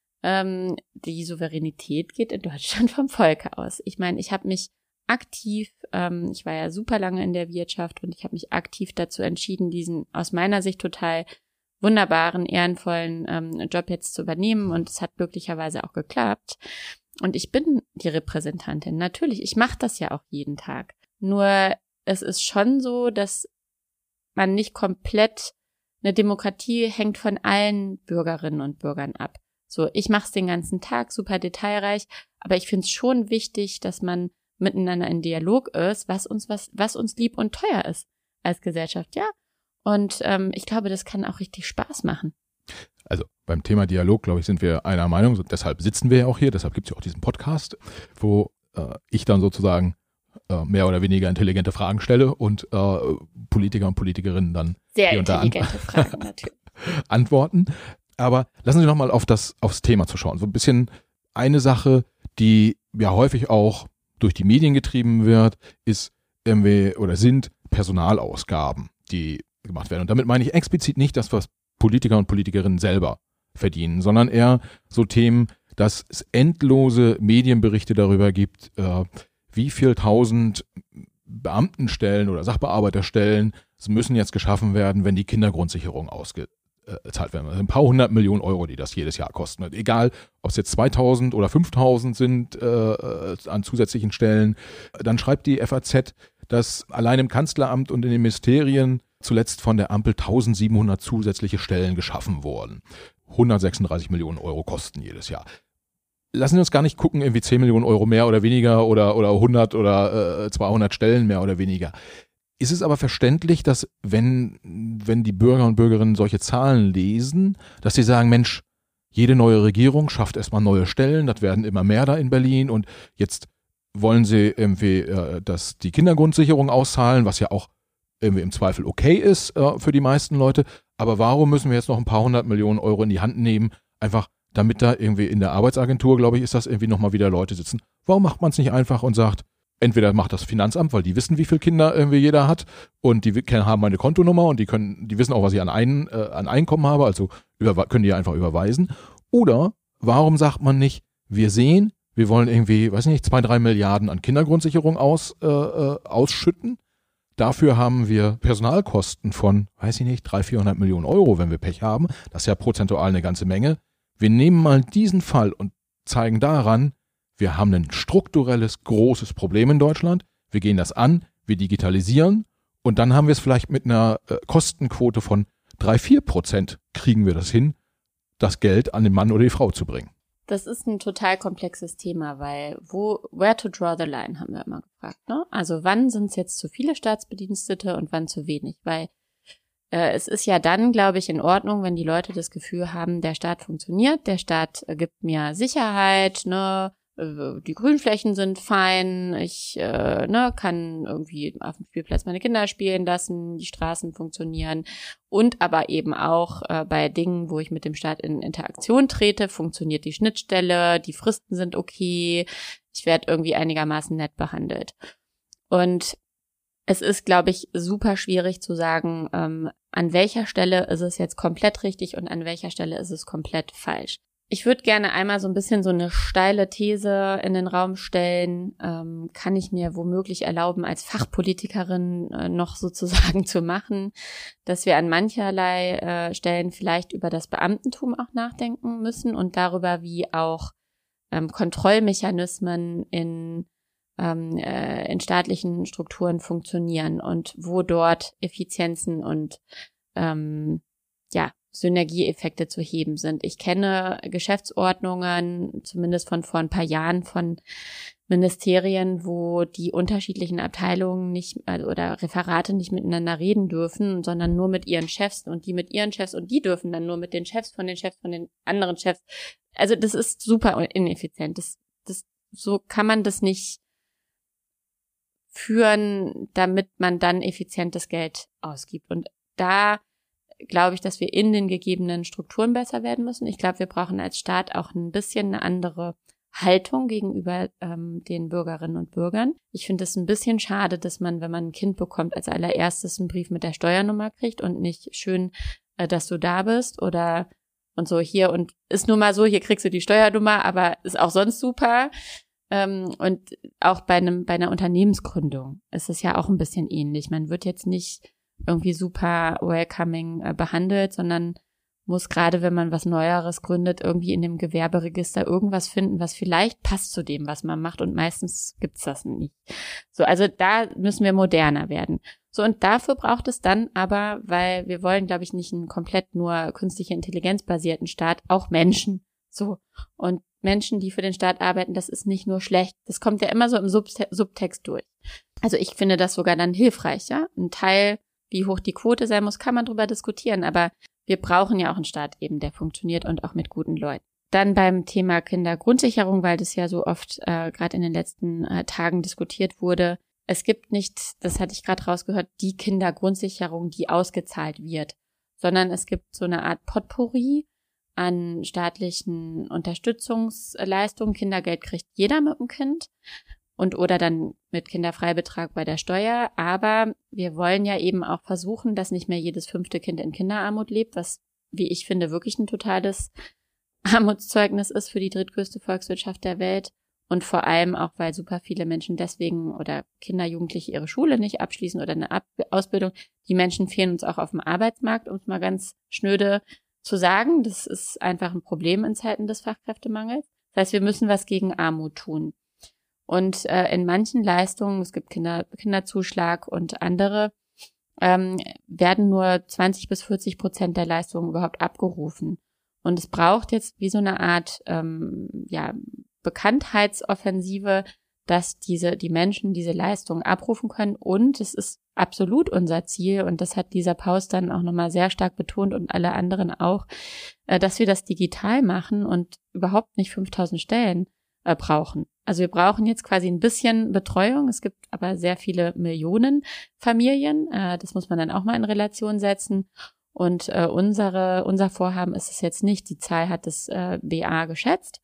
die Souveränität geht in Deutschland vom Volke aus. Ich meine, ich habe mich aktiv, ich war ja super lange in der Wirtschaft und ich habe mich aktiv dazu entschieden, diesen aus meiner Sicht total wunderbaren, ehrenvollen Job jetzt zu übernehmen, und es hat glücklicherweise auch geklappt. Und ich bin die Repräsentantin. Natürlich, ich mache das ja auch jeden Tag. Nur es ist schon so, dass man nicht komplett, eine Demokratie hängt von allen Bürgerinnen und Bürgern ab. So, ich mache es den ganzen Tag, super detailreich, aber ich finde es schon wichtig, dass man miteinander in Dialog ist, was uns lieb und teuer ist als Gesellschaft, ja. Und ich glaube, das kann auch richtig Spaß machen. Also beim Thema Dialog, glaube ich, sind wir einer Meinung. Deshalb sitzen wir ja auch hier, deshalb gibt es ja auch diesen Podcast, wo ich dann sozusagen mehr oder weniger intelligente Fragen stelle und Politiker und Politikerinnen dann sehr intelligente Fragen natürlich antworten. Aber lassen Sie noch mal aufs Thema zu schauen. So ein bisschen eine Sache, die ja häufig auch durch die Medien getrieben wird, sind Personalausgaben, die gemacht werden. Und damit meine ich explizit nicht das, was Politiker und Politikerinnen selber verdienen, sondern eher so Themen, dass es endlose Medienberichte darüber gibt, wie viel 1000 Beamtenstellen oder Sachbearbeiterstellen müssen jetzt geschaffen werden, wenn die Kindergrundsicherung ausgezahlt werden. Also ein paar 100 Millionen Euro, die das jedes Jahr kosten. Egal, ob es jetzt 2000 oder 5000 sind an zusätzlichen Stellen. Dann schreibt die FAZ, dass allein im Kanzleramt und in den Ministerien zuletzt von der Ampel 1700 zusätzliche Stellen geschaffen wurden. 136 Millionen Euro kosten jedes Jahr. Lassen wir uns gar nicht gucken, irgendwie 10 Millionen Euro mehr oder weniger oder 100 oder 200 Stellen mehr oder weniger. Ist es aber verständlich, dass wenn die Bürger und Bürgerinnen solche Zahlen lesen, dass sie sagen, Mensch, jede neue Regierung schafft erstmal neue Stellen, das werden immer mehr da in Berlin, und jetzt wollen sie irgendwie, dass die Kindergrundsicherung auszahlen, was ja auch irgendwie im Zweifel okay ist für die meisten Leute. Aber warum müssen wir jetzt noch ein paar 100 Millionen Euro in die Hand nehmen, einfach damit da irgendwie in der Arbeitsagentur, glaube ich, ist das irgendwie nochmal wieder Leute sitzen. Warum macht man es nicht einfach und sagt, entweder macht das Finanzamt, weil die wissen, wie viele Kinder irgendwie jeder hat und die haben meine Kontonummer und die wissen auch, was ich an Einkommen habe, also können die einfach überweisen. Oder warum sagt man nicht, wir wollen irgendwie, 2-3 Milliarden an Kindergrundsicherung ausschütten. Dafür haben wir Personalkosten von, 300-400 Millionen Euro, wenn wir Pech haben. Das ist ja prozentual eine ganze Menge. Wir nehmen mal diesen Fall und zeigen daran, wir haben ein strukturelles, großes Problem in Deutschland. Wir gehen das an, wir digitalisieren und dann haben wir es vielleicht mit einer Kostenquote von 3-4% kriegen wir das hin, das Geld an den Mann oder die Frau zu bringen. Das ist ein total komplexes Thema, weil where to draw the line, haben wir immer gefragt, ne? Also wann sind es jetzt zu viele Staatsbedienstete und wann zu wenig? Weil es ist ja dann, glaube ich, in Ordnung, wenn die Leute das Gefühl haben, der Staat funktioniert, der Staat gibt mir Sicherheit, ne? Die Grünflächen sind fein, ich kann irgendwie auf dem Spielplatz meine Kinder spielen lassen, die Straßen funktionieren und aber eben auch bei Dingen, wo ich mit dem Staat in Interaktion trete, funktioniert die Schnittstelle, die Fristen sind okay, ich werde irgendwie einigermaßen nett behandelt. Und es ist, glaube ich, super schwierig zu sagen, an welcher Stelle ist es jetzt komplett richtig und an welcher Stelle ist es komplett falsch. Ich würde gerne einmal so ein bisschen so eine steile These in den Raum stellen, kann ich mir womöglich erlauben, als Fachpolitikerin noch sozusagen zu machen, dass wir an mancherlei Stellen vielleicht über das Beamtentum auch nachdenken müssen und darüber, wie auch Kontrollmechanismen in staatlichen Strukturen funktionieren und wo dort Effizienzen und Synergieeffekte zu heben sind. Ich kenne Geschäftsordnungen, zumindest von vor ein paar Jahren, von Ministerien, wo die unterschiedlichen Abteilungen nicht oder Referate nicht miteinander reden dürfen, sondern nur mit ihren Chefs und die mit ihren Chefs und die dürfen dann nur mit den Chefs von den anderen Chefs. Also das ist super ineffizient. So kann man das nicht führen, damit man dann effizientes Geld ausgibt. Und da glaube ich, dass wir in den gegebenen Strukturen besser werden müssen. Ich glaube, wir brauchen als Staat auch ein bisschen eine andere Haltung gegenüber den Bürgerinnen und Bürgern. Ich finde es ein bisschen schade, dass man, wenn man ein Kind bekommt, als allererstes einen Brief mit der Steuernummer kriegt und nicht schön, dass du da bist oder und so hier und ist nur mal so, hier kriegst du die Steuernummer, aber ist auch sonst super. Und auch bei einer Unternehmensgründung ist es ja auch ein bisschen ähnlich. Man wird jetzt nicht irgendwie super welcoming behandelt, sondern muss gerade, wenn man was Neueres gründet, irgendwie in dem Gewerberegister irgendwas finden, was vielleicht passt zu dem, was man macht und meistens gibt's das nicht. So, also da müssen wir moderner werden. So, und dafür braucht es dann aber, weil wir wollen, glaube ich, nicht einen komplett nur künstliche Intelligenz basierten Staat, auch Menschen. So, und Menschen, die für den Staat arbeiten, das ist nicht nur schlecht, das kommt ja immer so im Subtext durch. Also ich finde das sogar dann hilfreich, ja, ein Teil, wie hoch die Quote sein muss, kann man drüber diskutieren, aber wir brauchen ja auch einen Staat eben, der funktioniert und auch mit guten Leuten. Dann beim Thema Kindergrundsicherung, weil das ja so oft gerade in den letzten Tagen diskutiert wurde. Es gibt nicht, das hatte ich gerade rausgehört, die Kindergrundsicherung, die ausgezahlt wird, sondern es gibt so eine Art Potpourri an staatlichen Unterstützungsleistungen. Kindergeld kriegt jeder mit dem Kind. Und oder dann mit Kinderfreibetrag bei der Steuer. Aber wir wollen ja eben auch versuchen, dass nicht mehr jedes 5. Kind in Kinderarmut lebt, was, wie ich finde, wirklich ein totales Armutszeugnis ist für die drittgrößte Volkswirtschaft der Welt. Und vor allem auch, weil super viele Menschen deswegen oder Kinder, Jugendliche ihre Schule nicht abschließen oder eine Ausbildung. Die Menschen fehlen uns auch auf dem Arbeitsmarkt, um es mal ganz schnöde zu sagen. Das ist einfach ein Problem in Zeiten des Fachkräftemangels. Das heißt, wir müssen was gegen Armut tun. Und in manchen Leistungen, es gibt Kinderzuschlag und andere, werden nur 20-40% der Leistungen überhaupt abgerufen. Und es braucht jetzt wie so eine Art Bekanntheitsoffensive, dass die Menschen diese Leistungen abrufen können. Und es ist absolut unser Ziel, und das hat Lisa Paus dann auch nochmal sehr stark betont und alle anderen auch, dass wir das digital machen und überhaupt nicht 5000 Stellen brauchen. Also wir brauchen jetzt quasi ein bisschen Betreuung. Es gibt aber sehr viele Millionen Familien. Das muss man dann auch mal in Relation setzen. Und unser Vorhaben ist es jetzt nicht. Die Zahl hat das BA geschätzt.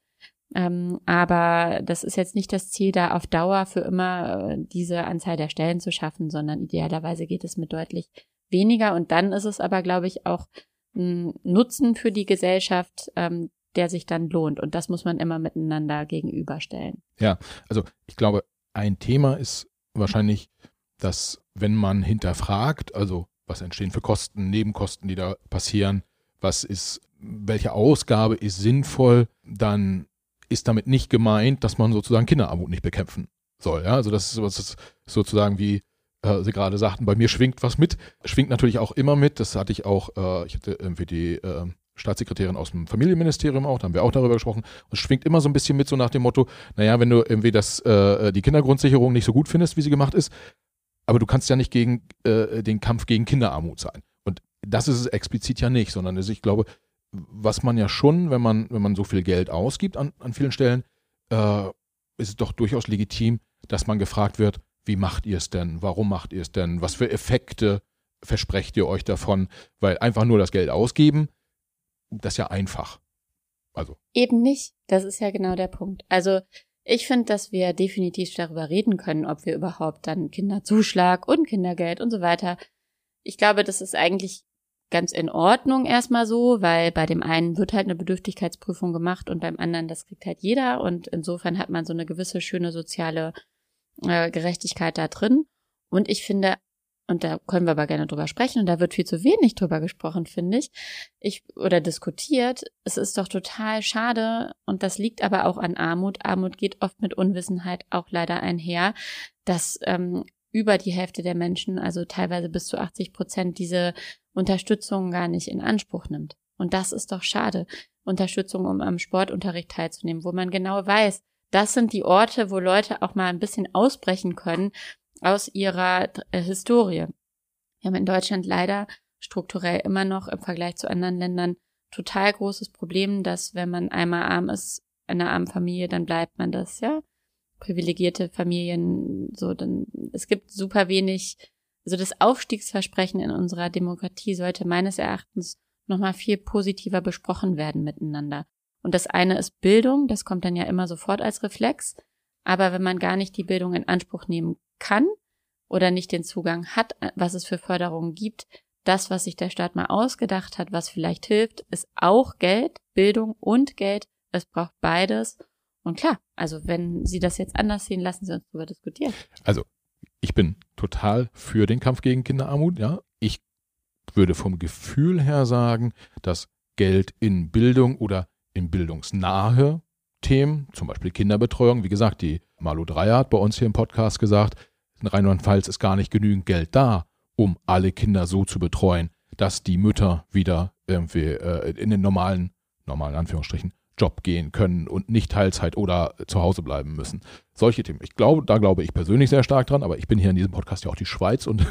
Aber das ist jetzt nicht das Ziel, da auf Dauer für immer diese Anzahl der Stellen zu schaffen, sondern idealerweise geht es mit deutlich weniger. Und dann ist es aber, glaube ich, auch ein Nutzen für die Gesellschaft, der sich dann lohnt. Und das muss man immer miteinander gegenüberstellen. Ja, also ich glaube, ein Thema ist wahrscheinlich, dass wenn man hinterfragt, also was entstehen für Kosten, Nebenkosten, die da passieren, welche Ausgabe ist sinnvoll, dann ist damit nicht gemeint, dass man sozusagen Kinderarmut nicht bekämpfen soll. Ja? Also das ist sozusagen wie Sie gerade sagten, bei mir schwingt was mit, schwingt natürlich auch immer mit. Das hatte ich auch, ich hatte irgendwie die Staatssekretärin aus dem Familienministerium auch, da haben wir auch darüber gesprochen. Und es schwingt immer so ein bisschen mit, so nach dem Motto, naja, wenn du irgendwie die Kindergrundsicherung nicht so gut findest, wie sie gemacht ist, aber du kannst ja nicht gegen den Kampf gegen Kinderarmut sein. Und das ist es explizit ja nicht, sondern ich glaube, was man ja schon, wenn man so viel Geld ausgibt an vielen Stellen, ist es doch durchaus legitim, dass man gefragt wird, wie macht ihr es denn? Warum macht ihr es denn? Was für Effekte versprecht ihr euch davon? Weil einfach nur das Geld ausgeben, das ist ja einfach. Also. Eben nicht. Das ist ja genau der Punkt. Also ich finde, dass wir definitiv darüber reden können, ob wir überhaupt dann Kinderzuschlag und Kindergeld und so weiter. Ich glaube, das ist eigentlich ganz in Ordnung erstmal so, weil bei dem einen wird halt eine Bedürftigkeitsprüfung gemacht und beim anderen, das kriegt halt jeder. Und insofern hat man so eine gewisse schöne soziale Gerechtigkeit da drin. Und ich finde, und da können wir aber gerne drüber sprechen, und da wird viel zu wenig drüber gesprochen, finde ich, oder diskutiert. Es ist doch total schade, und das liegt aber auch an Armut. Armut geht oft mit Unwissenheit auch leider einher, dass über die Hälfte der Menschen, also teilweise bis zu 80%, diese Unterstützung gar nicht in Anspruch nimmt. Und das ist doch schade. Unterstützung, um am Sportunterricht teilzunehmen, wo man genau weiß, das sind die Orte, wo Leute auch mal ein bisschen ausbrechen können aus ihrer Historie. Wir haben in Deutschland leider strukturell immer noch im Vergleich zu anderen Ländern total großes Problem, dass wenn man einmal arm ist, in einer armen Familie, dann bleibt man das, ja. Privilegierte Familien, so, dann, es gibt super wenig, also das Aufstiegsversprechen in unserer Demokratie sollte meines Erachtens nochmal viel positiver besprochen werden miteinander. Und das eine ist Bildung, das kommt dann ja immer sofort als Reflex. Aber wenn man gar nicht die Bildung in Anspruch nehmen kann oder nicht den Zugang hat, was es für Förderungen gibt, das, was sich der Staat mal ausgedacht hat, was vielleicht hilft, ist auch Geld, Bildung und Geld. Es braucht beides. Und klar, also wenn Sie das jetzt anders sehen, lassen Sie uns darüber diskutieren. Also ich bin total für den Kampf gegen Kinderarmut. Ja, ich würde vom Gefühl her sagen, dass Geld in Bildung oder in bildungsnahe Themen, zum Beispiel Kinderbetreuung, wie gesagt, die Malu Dreyer hat bei uns hier im Podcast gesagt, in Rheinland-Pfalz ist gar nicht genügend Geld da, um alle Kinder so zu betreuen, dass die Mütter wieder irgendwie in den normalen Anführungsstrichen, Job gehen können und nicht Teilzeit oder zu Hause bleiben müssen. Solche Themen. Da glaube ich persönlich sehr stark dran, aber ich bin hier in diesem Podcast ja auch die Schweiz und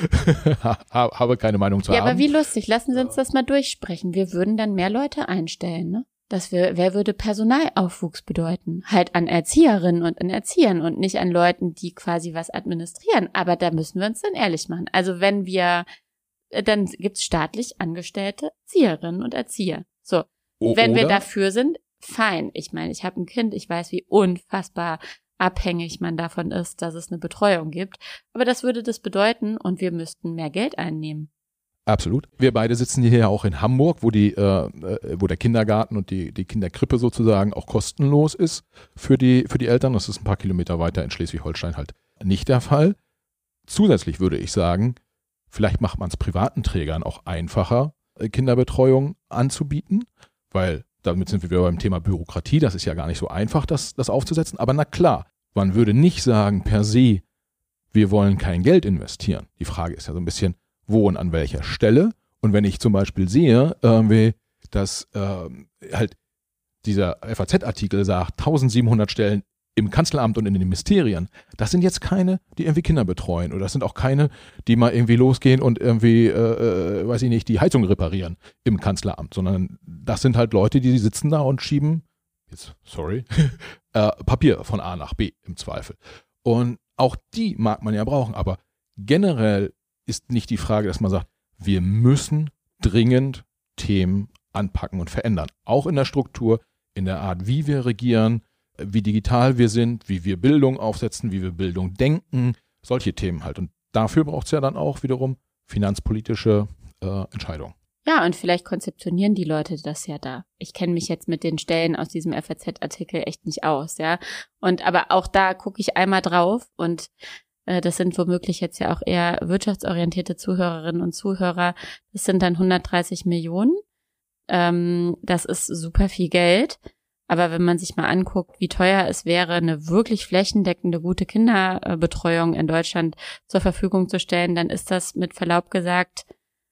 habe keine Meinung zu haben. Ja, aber wie lustig. Lassen Sie uns das mal durchsprechen. Wir würden dann mehr Leute einstellen, ne? Wer würde Personalaufwuchs bedeuten? Halt an Erzieherinnen und an Erziehern und nicht an Leuten, die quasi was administrieren. Aber da müssen wir uns dann ehrlich machen. Also dann gibt's staatlich angestellte Erzieherinnen und Erzieher. So. Wenn wir dafür sind, fein. Ich meine, ich habe ein Kind, ich weiß, wie unfassbar abhängig man davon ist, dass es eine Betreuung gibt. Aber das würde das bedeuten und wir müssten mehr Geld einnehmen. Absolut. Wir beide sitzen hier ja auch in Hamburg, wo der Kindergarten und die Kinderkrippe sozusagen auch kostenlos ist für die Eltern. Das ist ein paar Kilometer weiter in Schleswig-Holstein halt nicht der Fall. Zusätzlich würde ich sagen, vielleicht macht man es privaten Trägern auch einfacher, Kinderbetreuung anzubieten, weil damit sind wir wieder beim Thema Bürokratie. Das ist ja gar nicht so einfach, das aufzusetzen. Aber na klar, man würde nicht sagen per se, wir wollen kein Geld investieren. Die Frage ist ja so ein bisschen, wo und an welcher Stelle. Und wenn ich zum Beispiel sehe, dass halt dieser FAZ-Artikel sagt, 1700 Stellen im Kanzleramt und in den Ministerien, das sind jetzt keine, die irgendwie Kinder betreuen. Oder das sind auch keine, die mal irgendwie losgehen und irgendwie, weiß ich nicht, die Heizung reparieren im Kanzleramt. Sondern das sind halt Leute, die sitzen da und schieben, Papier von A nach B im Zweifel. Und auch die mag man ja brauchen, aber generell ist nicht die Frage, dass man sagt, wir müssen dringend Themen anpacken und verändern. Auch in der Struktur, in der Art, wie wir regieren, wie digital wir sind, wie wir Bildung aufsetzen, wie wir Bildung denken, solche Themen halt. Und dafür braucht es ja dann auch wiederum finanzpolitische Entscheidungen. Ja, und vielleicht konzeptionieren die Leute das ja da. Ich kenne mich jetzt mit den Stellen aus diesem FAZ-Artikel echt nicht aus, ja. Aber auch da gucke ich einmal drauf und das sind womöglich jetzt ja auch eher wirtschaftsorientierte Zuhörerinnen und Zuhörer. Das sind dann 130 Millionen. Das ist super viel Geld. Aber wenn man sich mal anguckt, wie teuer es wäre, eine wirklich flächendeckende, gute Kinderbetreuung in Deutschland zur Verfügung zu stellen, dann ist das mit Verlaub gesagt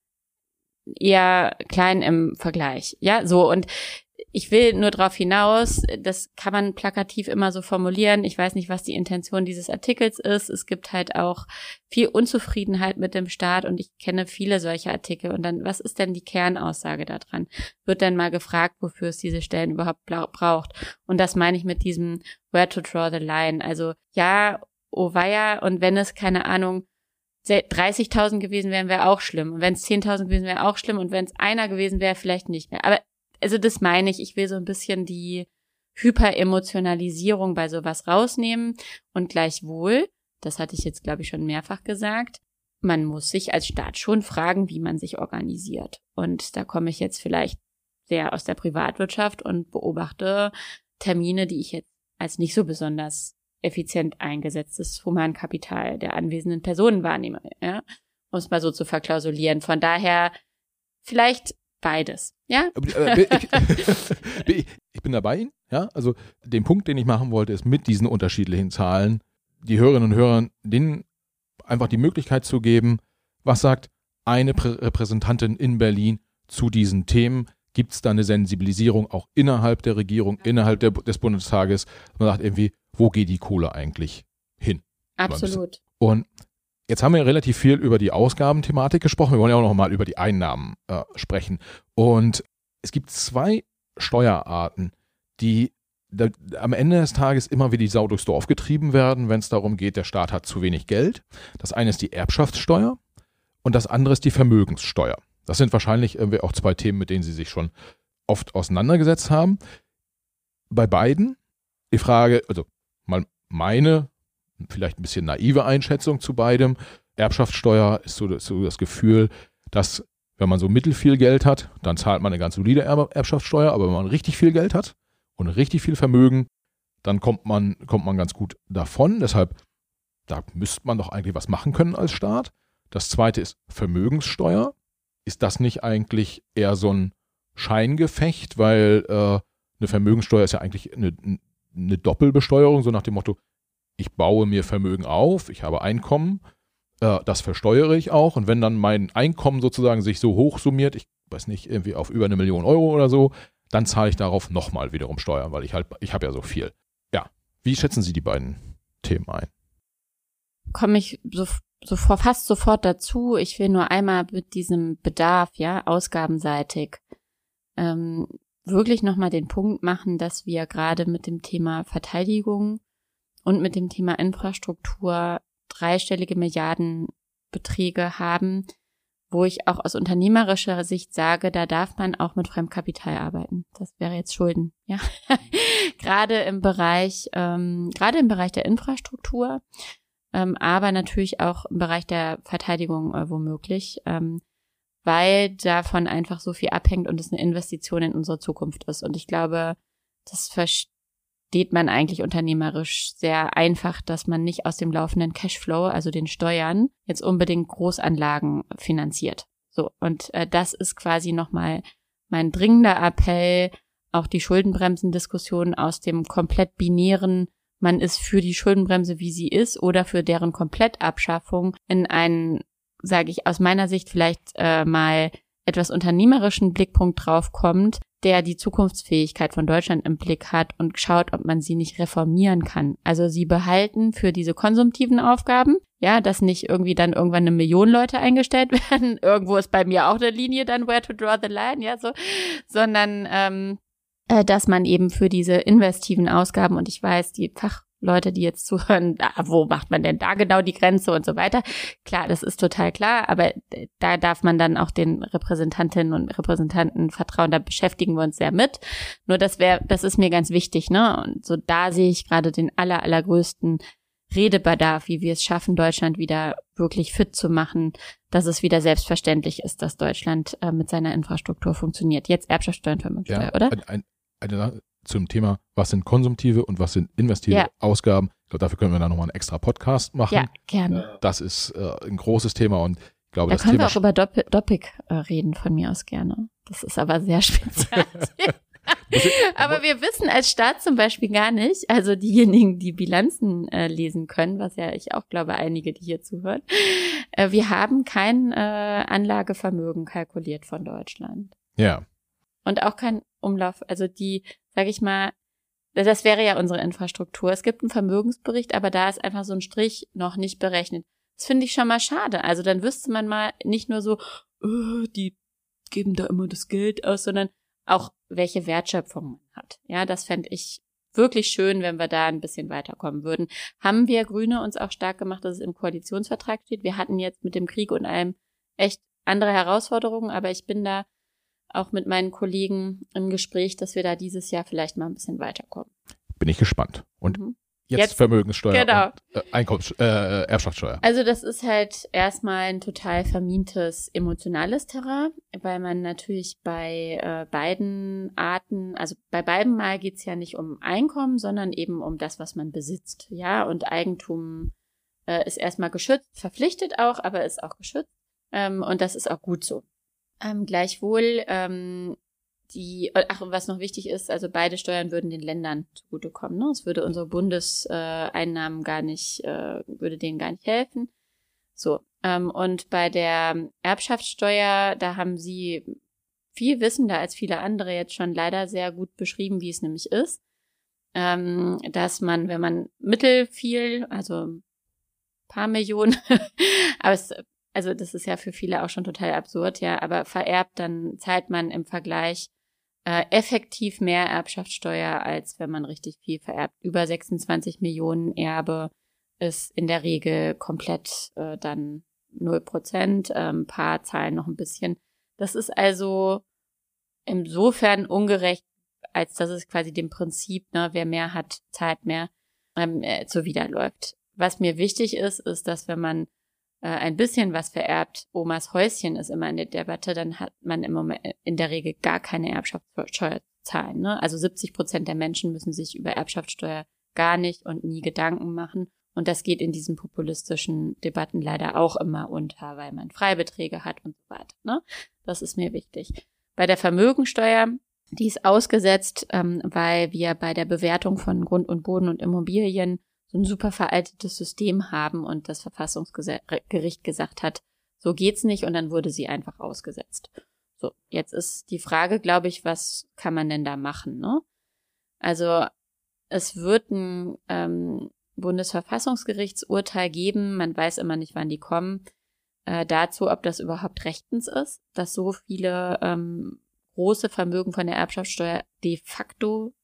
eher klein im Vergleich. Ja, so. Und ich will nur darauf hinaus, das kann man plakativ immer so formulieren. Ich weiß nicht, was die Intention dieses Artikels ist. Es gibt halt auch viel Unzufriedenheit mit dem Staat und ich kenne viele solche Artikel. Und dann, was ist denn die Kernaussage da dran? Wird dann mal gefragt, wofür es diese Stellen überhaupt braucht. Und das meine ich mit diesem Where to draw the line. Also ja, oh weia, und wenn es, keine Ahnung, 30.000 gewesen wären, wäre auch schlimm. Und wenn es 10.000 gewesen wäre, auch schlimm. Und wenn es einer gewesen wäre, vielleicht nicht mehr. Aber also das meine ich will so ein bisschen die Hyperemotionalisierung bei sowas rausnehmen und gleichwohl, das hatte ich jetzt glaube ich schon mehrfach gesagt, man muss sich als Staat schon fragen, wie man sich organisiert. Und da komme ich jetzt vielleicht sehr aus der Privatwirtschaft und beobachte Termine, die ich jetzt als nicht so besonders effizient eingesetztes Humankapital der anwesenden Personen wahrnehme, ja, um es mal so zu verklausulieren. Von daher vielleicht beides, ja? Ich bin dabei, ja. Also den Punkt, den ich machen wollte, ist mit diesen unterschiedlichen Zahlen die Hörerinnen und Hörern denen einfach die Möglichkeit zu geben, was sagt eine Repräsentantin in Berlin zu diesen Themen? Gibt es da eine Sensibilisierung auch innerhalb der Regierung, innerhalb des Bundestages? Man sagt irgendwie, wo geht die Kohle eigentlich hin? Absolut. Und jetzt haben wir relativ viel über die Ausgabenthematik gesprochen. Wir wollen ja auch noch mal über die Einnahmen sprechen. Und es gibt 2 Steuerarten, die am Ende des Tages immer wie die Sau durchs Dorf getrieben werden, wenn es darum geht, der Staat hat zu wenig Geld. Das eine ist die Erbschaftssteuer und das andere ist die Vermögenssteuer. Das sind wahrscheinlich irgendwie auch 2 Themen, mit denen Sie sich schon oft auseinandergesetzt haben. Bei beiden die Frage, also mal meine vielleicht ein bisschen naive Einschätzung zu beidem. Erbschaftssteuer ist so das Gefühl, dass wenn man so mittelfiel Geld hat, dann zahlt man eine ganz solide Erbschaftssteuer, aber wenn man richtig viel Geld hat und richtig viel Vermögen, dann kommt man ganz gut davon. Deshalb, da müsste man doch eigentlich was machen können als Staat. Das zweite ist Vermögenssteuer. Ist das nicht eigentlich eher so ein Scheingefecht, weil eine Vermögenssteuer ist ja eigentlich eine Doppelbesteuerung, so nach dem Motto, ich baue mir Vermögen auf, ich habe Einkommen, das versteuere ich auch und wenn dann mein Einkommen sozusagen sich so hoch summiert, ich weiß nicht, irgendwie auf über 1 Million Euro oder so, dann zahle ich darauf nochmal wiederum Steuern, weil ich habe ja so viel. Ja, wie schätzen Sie die beiden Themen ein? Komme ich fast sofort dazu. Ich will nur einmal mit diesem Bedarf, ja, ausgabenseitig, wirklich nochmal den Punkt machen, dass wir gerade mit dem Thema Verteidigung und mit dem Thema Infrastruktur 3-stellige Milliardenbeträge haben, wo ich auch aus unternehmerischer Sicht sage, da darf man auch mit Fremdkapital arbeiten. Das wäre jetzt Schulden, ja. Gerade im Bereich der Infrastruktur, aber natürlich auch im Bereich der Verteidigung womöglich, weil davon einfach so viel abhängt und es eine Investition in unsere Zukunft ist. Und ich glaube, das versteht man eigentlich unternehmerisch sehr einfach, dass man nicht aus dem laufenden Cashflow, also den Steuern, jetzt unbedingt Großanlagen finanziert. So, und das ist quasi nochmal mein dringender Appell, auch die Schuldenbremsendiskussion aus dem komplett binären, man ist für die Schuldenbremse, wie sie ist, oder für deren Komplettabschaffung in einen, sage ich aus meiner Sicht, vielleicht mal etwas unternehmerischen Blickpunkt drauf kommt, der die Zukunftsfähigkeit von Deutschland im Blick hat und schaut, ob man sie nicht reformieren kann. Also sie behalten für diese konsumtiven Aufgaben, ja, dass nicht irgendwie dann irgendwann 1 Million Leute eingestellt werden. Irgendwo ist bei mir auch eine Linie dann where to draw the line, ja, so, sondern dass man eben für diese investiven Ausgaben, und ich weiß, die Fachleute, die jetzt zuhören, wo macht man denn da genau die Grenze und so weiter. Klar, das ist total klar, aber da darf man dann auch den Repräsentantinnen und Repräsentanten vertrauen, da beschäftigen wir uns sehr mit. Nur das ist mir ganz wichtig, ne? Und so da sehe ich gerade den allergrößten Redebedarf, wie wir es schaffen, Deutschland wieder wirklich fit zu machen, dass es wieder selbstverständlich ist, dass Deutschland mit seiner Infrastruktur funktioniert. Jetzt Erbschaftssteuer und Vermögenssteuer, oder? Eine Sache zum Thema, was sind konsumtive und was sind investive Ausgaben. Ich glaube, dafür können wir dann nochmal einen extra Podcast machen. Ja, gerne. Das ist ein großes Thema und ich glaube, da das können Thema... wir auch über Doppik reden, von mir aus gerne. Das ist aber sehr speziell. Aber wir wissen als Staat zum Beispiel gar nicht, also diejenigen, die Bilanzen lesen können, was ja ich auch glaube, einige, die hier zuhören, wir haben kein Anlagevermögen kalkuliert von Deutschland. Ja. Und auch kein Umlauf, also die, sage ich mal, das wäre ja unsere Infrastruktur. Es gibt einen Vermögensbericht, aber da ist einfach so ein Strich noch nicht berechnet. Das finde ich schon mal schade. Also dann wüsste man mal nicht nur so, die geben da immer das Geld aus, sondern auch welche Wertschöpfung man hat. Ja, das fände ich wirklich schön, wenn wir da ein bisschen weiterkommen würden. Haben wir Grüne uns auch stark gemacht, dass es im Koalitionsvertrag steht. Wir hatten jetzt mit dem Krieg und allem echt andere Herausforderungen, aber ich bin da auch mit meinen Kollegen im Gespräch, dass wir da dieses Jahr vielleicht mal ein bisschen weiterkommen. Bin ich gespannt. Und jetzt Vermögenssteuer und Erbschaftssteuer. Also das ist halt erstmal ein total vermintes emotionales Terrain, weil man natürlich bei beiden Arten, also bei beiden Mal geht's ja nicht um Einkommen, sondern eben um das, was man besitzt. Ja, und Eigentum ist erstmal geschützt, verpflichtet auch, aber ist auch geschützt. Und das ist auch gut so. Gleichwohl, was noch wichtig ist, also beide Steuern würden den Ländern zugutekommen. Ne? Es würde unsere Bundeseinnahmen würde denen gar nicht helfen. So, und bei der Erbschaftssteuer, da haben sie viel wissender als viele andere jetzt schon leider sehr gut beschrieben, wie es nämlich ist. Dass man, wenn man also ein paar Millionen, aber also das ist ja für viele auch schon total absurd, ja, aber vererbt, dann zahlt man im Vergleich effektiv mehr Erbschaftssteuer, als wenn man richtig viel vererbt. Über 26 Millionen Erbe ist in der Regel komplett dann 0%, ein paar zahlen noch ein bisschen. Das ist also insofern ungerecht, als dass es quasi dem Prinzip, ne, wer mehr hat, zahlt mehr, zuwiderläuft. Was mir wichtig ist, dass wenn man ein bisschen was vererbt, Omas Häuschen ist immer in der Debatte, dann hat man im Moment in der Regel gar keine Erbschaftssteuer zahlen. Ne? Also 70% der Menschen müssen sich über Erbschaftssteuer gar nicht und nie Gedanken machen. Und das geht in diesen populistischen Debatten leider auch immer unter, weil man Freibeträge hat und so weiter. Ne? Das ist mir wichtig. Bei der Vermögensteuer, die ist ausgesetzt, weil wir bei der Bewertung von Grund und Boden und Immobilien so ein super veraltetes System haben und das Verfassungsgericht gesagt hat, so geht's nicht, und dann wurde sie einfach ausgesetzt. So, jetzt ist die Frage, glaube ich, was kann man denn da machen, ne? Also es wird ein Bundesverfassungsgerichtsurteil geben, man weiß immer nicht, wann die kommen, dazu, ob das überhaupt rechtens ist, dass so viele große Vermögen von der Erbschaftssteuer de facto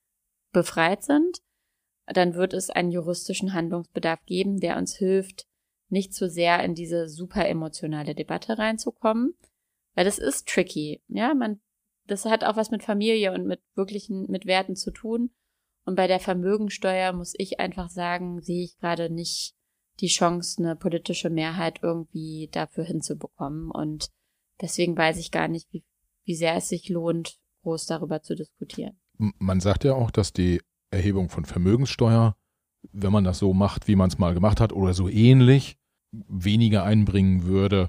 befreit sind. Dann wird es einen juristischen Handlungsbedarf geben, der uns hilft, nicht zu sehr in diese super emotionale Debatte reinzukommen, weil das ist tricky. Ja, das hat auch was mit Familie und mit Werten zu tun. Und bei der Vermögensteuer muss ich einfach sagen, sehe ich gerade nicht die Chance, eine politische Mehrheit irgendwie dafür hinzubekommen. Und deswegen weiß ich gar nicht, wie sehr es sich lohnt, groß darüber zu diskutieren. Man sagt ja auch, dass die Erhebung von Vermögenssteuer, wenn man das so macht, wie man es mal gemacht hat oder so ähnlich, weniger einbringen würde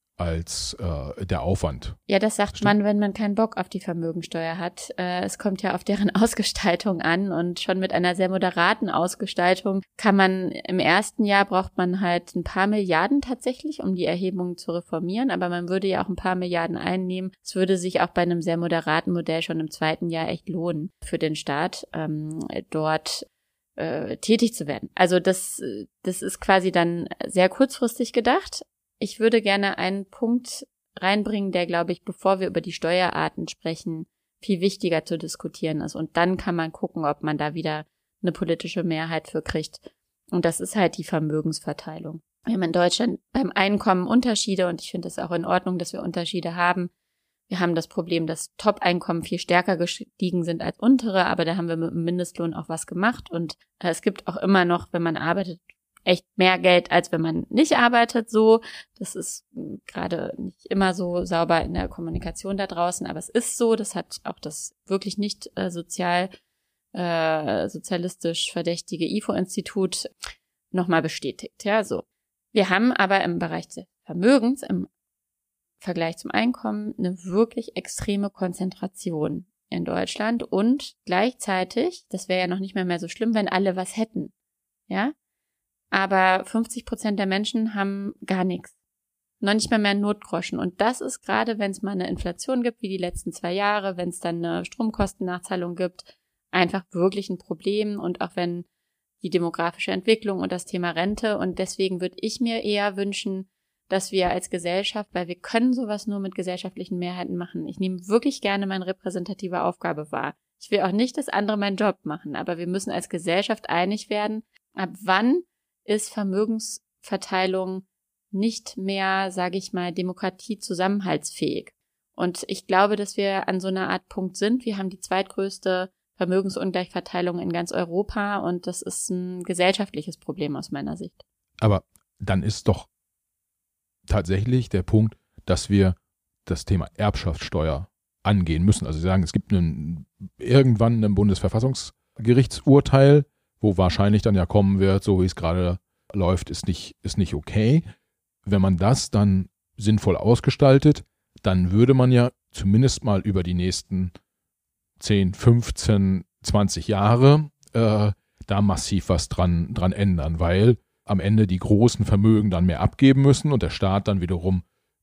als der Aufwand. Ja, das sagt man, wenn man keinen Bock auf die Vermögensteuer hat. Es kommt ja auf deren Ausgestaltung an, und schon mit einer sehr moderaten Ausgestaltung im ersten Jahr braucht man halt ein paar Milliarden tatsächlich, um die Erhebung zu reformieren, aber man würde ja auch ein paar Milliarden einnehmen. Es würde sich auch bei einem sehr moderaten Modell schon im zweiten Jahr echt lohnen für den Staat, dort tätig zu werden. Also das ist quasi dann sehr kurzfristig gedacht. Ich würde gerne einen Punkt reinbringen, der, glaube ich, bevor wir über die Steuerarten sprechen, viel wichtiger zu diskutieren ist. Und dann kann man gucken, ob man da wieder eine politische Mehrheit für kriegt. Und das ist halt die Vermögensverteilung. Wir haben in Deutschland beim Einkommen Unterschiede und ich finde es auch in Ordnung, dass wir Unterschiede haben. Wir haben das Problem, dass Top-Einkommen viel stärker gestiegen sind als untere, aber da haben wir mit dem Mindestlohn auch was gemacht und es gibt auch immer noch, wenn man arbeitet, echt mehr Geld, als wenn man nicht arbeitet, so. Das ist gerade nicht immer so sauber in der Kommunikation da draußen, aber es ist so, das hat auch das wirklich nicht sozialistisch verdächtige IFO-Institut nochmal bestätigt, ja, so. Wir haben aber im Bereich des Vermögens im Vergleich zum Einkommen eine wirklich extreme Konzentration in Deutschland und gleichzeitig, das wäre ja noch nicht mehr so schlimm, wenn alle was hätten, ja, aber 50% der Menschen haben gar nichts, noch nicht mehr einen Notgroschen und das ist gerade, wenn es mal eine Inflation gibt, wie die letzten 2 Jahre, wenn es dann eine Stromkostennachzahlung gibt, einfach wirklich ein Problem und auch wenn die demografische Entwicklung und das Thema Rente und deswegen würde ich mir eher wünschen, dass wir als Gesellschaft, weil wir können sowas nur mit gesellschaftlichen Mehrheiten machen. Ich nehme wirklich gerne meine repräsentative Aufgabe wahr. Ich will auch nicht, dass andere meinen Job machen, aber wir müssen als Gesellschaft einig werden, ab wann ist Vermögensverteilung nicht mehr, sage ich mal, demokratiezusammenhaltsfähig. Und ich glaube, dass wir an so einer Art Punkt sind. Wir haben die zweitgrößte Vermögensungleichverteilung in ganz Europa und das ist ein gesellschaftliches Problem aus meiner Sicht. Aber dann ist doch tatsächlich der Punkt, dass wir das Thema Erbschaftssteuer angehen müssen. Also Sie sagen, es gibt irgendwann ein Bundesverfassungsgerichtsurteil, wo wahrscheinlich dann ja kommen wird, so wie es gerade läuft, ist nicht okay. Wenn man das dann sinnvoll ausgestaltet, dann würde man ja zumindest mal über die nächsten 10, 15, 20 Jahre da massiv was dran ändern, weil am Ende die großen Vermögen dann mehr abgeben müssen und der Staat dann wiederum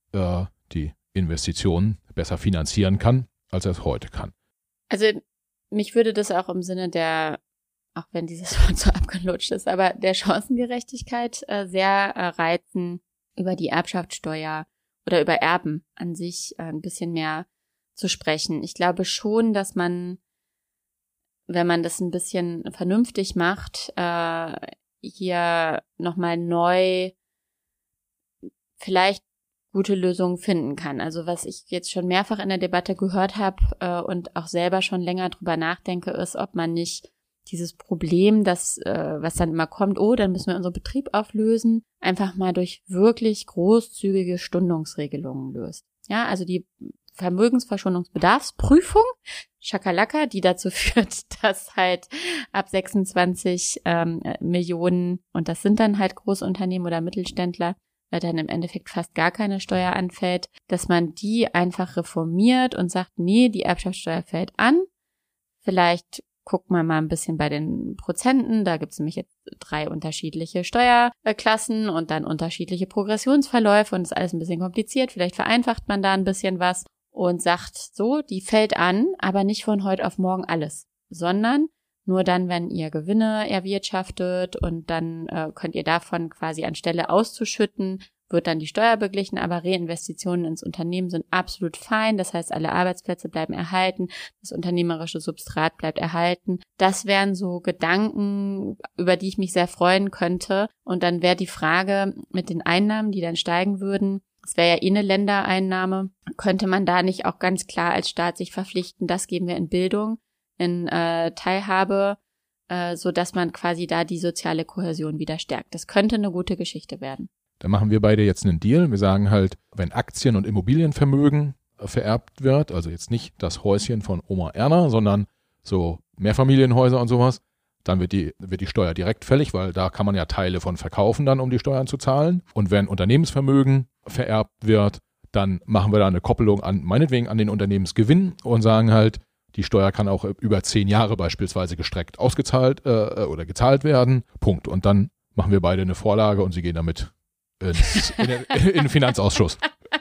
die Investitionen besser finanzieren kann, als er es heute kann. Also mich würde das auch im Sinne der, auch wenn dieses Wort so abgelutscht ist, aber der Chancengerechtigkeit sehr reizen, über die Erbschaftssteuer oder über Erben an sich ein bisschen mehr zu sprechen. Ich glaube schon, dass man, wenn man das ein bisschen vernünftig macht, hier nochmal neu vielleicht gute Lösungen finden kann. Also was ich jetzt schon mehrfach in der Debatte gehört habe und auch selber schon länger drüber nachdenke, ist, ob man nicht dieses Problem, das was dann immer kommt, dann müssen wir unseren Betrieb auflösen, einfach mal durch wirklich großzügige Stundungsregelungen löst. Ja, also die Vermögensverschonungsbedarfsprüfung, Schakalaka, die dazu führt, dass halt ab 26 Millionen, und das sind dann halt Großunternehmen oder Mittelständler, weil dann im Endeffekt fast gar keine Steuer anfällt, dass man die einfach reformiert und sagt, nee, die Erbschaftssteuer fällt an. Vielleicht guckt man mal ein bisschen bei den Prozenten, da gibt es nämlich jetzt 3 unterschiedliche Steuerklassen und dann unterschiedliche Progressionsverläufe und ist alles ein bisschen kompliziert. Vielleicht vereinfacht man da ein bisschen was und sagt so, die fällt an, aber nicht von heute auf morgen alles, sondern nur dann, wenn ihr Gewinne erwirtschaftet und dann könnt ihr davon quasi anstelle auszuschütten, wird dann die Steuer beglichen, aber Reinvestitionen ins Unternehmen sind absolut fein. Das heißt, alle Arbeitsplätze bleiben erhalten, das unternehmerische Substrat bleibt erhalten. Das wären so Gedanken, über die ich mich sehr freuen könnte. Und dann wäre die Frage mit den Einnahmen, die dann steigen würden, es wäre ja eine Ländereinnahme, könnte man da nicht auch ganz klar als Staat sich verpflichten, das geben wir in Bildung, in Teilhabe, so dass man quasi da die soziale Kohäsion wieder stärkt. Das könnte eine gute Geschichte werden. Da machen wir beide jetzt einen Deal. Wir sagen halt, wenn Aktien- und Immobilienvermögen vererbt wird, also jetzt nicht das Häuschen von Oma Erna, sondern so Mehrfamilienhäuser und sowas, dann wird die Steuer direkt fällig, weil da kann man ja Teile von verkaufen dann, um die Steuern zu zahlen. Und wenn Unternehmensvermögen vererbt wird, dann machen wir da eine Koppelung meinetwegen an den Unternehmensgewinn und sagen halt, die Steuer kann auch über 10 Jahre beispielsweise gestreckt ausgezahlt oder gezahlt werden. Punkt. Und dann machen wir beide eine Vorlage und Sie gehen damit in den Finanzausschuss.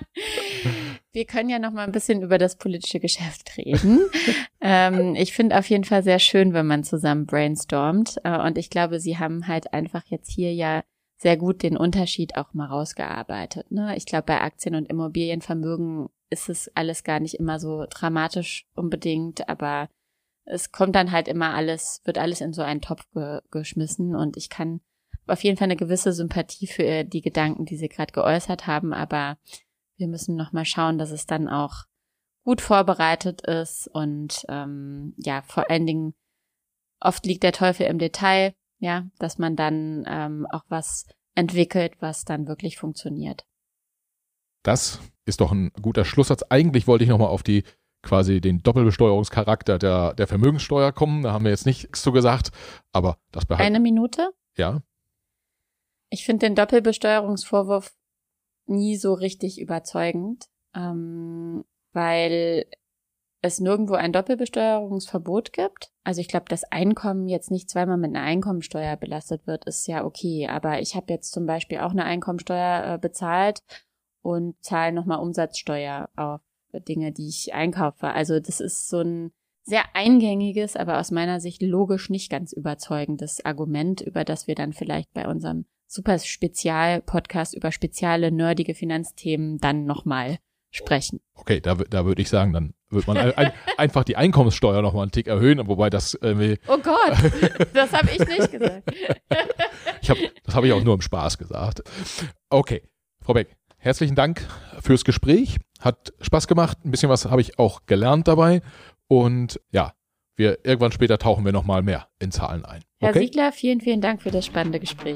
Wir können ja noch mal ein bisschen über das politische Geschäft reden. Ich finde auf jeden Fall sehr schön, wenn man zusammen brainstormt. Und ich glaube, Sie haben halt einfach jetzt hier ja sehr gut den Unterschied auch mal rausgearbeitet. Ne? Ich glaube, bei Aktien- und Immobilienvermögen ist es alles gar nicht immer so dramatisch unbedingt, aber es kommt dann halt immer wird alles in so einen Topf geschmissen und ich kann auf jeden Fall eine gewisse Sympathie für die Gedanken, die Sie gerade geäußert haben, aber wir müssen nochmal schauen, dass es dann auch gut vorbereitet ist und vor allen Dingen oft liegt der Teufel im Detail, ja, dass man dann auch was entwickelt, was dann wirklich funktioniert. Das ist doch ein guter Schlusssatz. Eigentlich wollte ich nochmal auf quasi den Doppelbesteuerungscharakter der Vermögenssteuer kommen. Da haben wir jetzt nichts zu gesagt, aber das behalten. Eine Minute? Ja. Ich finde den Doppelbesteuerungsvorwurf nie so richtig überzeugend, weil es nirgendwo ein Doppelbesteuerungsverbot gibt. Also ich glaube, dass Einkommen jetzt nicht zweimal mit einer Einkommensteuer belastet wird, ist ja okay. Aber ich habe jetzt zum Beispiel auch eine Einkommensteuer bezahlt und zahle nochmal Umsatzsteuer auf Dinge, die ich einkaufe. Also das ist so ein sehr eingängiges, aber aus meiner Sicht logisch nicht ganz überzeugendes Argument, über das wir dann vielleicht bei unserem super Spezial-Podcast über spezielle, nerdige Finanzthemen dann nochmal sprechen. Okay, da würde ich sagen, dann wird man einfach die Einkommenssteuer nochmal einen Tick erhöhen, wobei das irgendwie... Oh Gott, das habe ich nicht gesagt. Das habe ich auch nur im Spaß gesagt. Okay, Frau Beck, herzlichen Dank fürs Gespräch. Hat Spaß gemacht. Ein bisschen was habe ich auch gelernt dabei. Und ja, irgendwann später tauchen wir nochmal mehr in Zahlen ein. Okay? Herr Siegler, vielen, vielen Dank für das spannende Gespräch.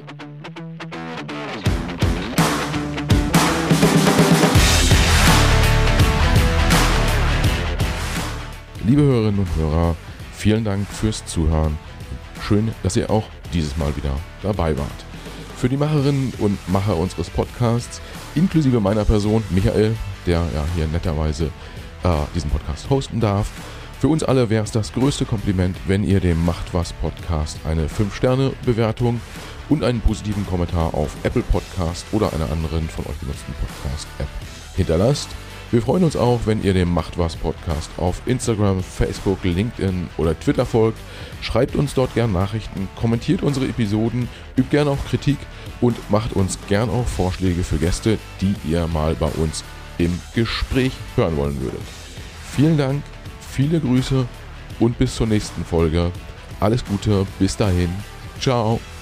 Liebe Hörerinnen und Hörer, vielen Dank fürs Zuhören. Schön, dass ihr auch dieses Mal wieder dabei wart. Für die Macherinnen und Macher unseres Podcasts, inklusive meiner Person, Michael, der ja hier netterweise diesen Podcast hosten darf, für uns alle wäre es das größte Kompliment, wenn ihr dem Macht was Podcast eine 5-Sterne-Bewertung und einen positiven Kommentar auf Apple Podcast oder einer anderen von euch genutzten Podcast-App hinterlasst. Wir freuen uns auch, wenn ihr dem Macht was Podcast auf Instagram, Facebook, LinkedIn oder Twitter folgt. Schreibt uns dort gern Nachrichten, kommentiert unsere Episoden, übt gern auch Kritik und macht uns gern auch Vorschläge für Gäste, die ihr mal bei uns im Gespräch hören wollen würdet. Vielen Dank, viele Grüße und bis zur nächsten Folge. Alles Gute, bis dahin. Ciao.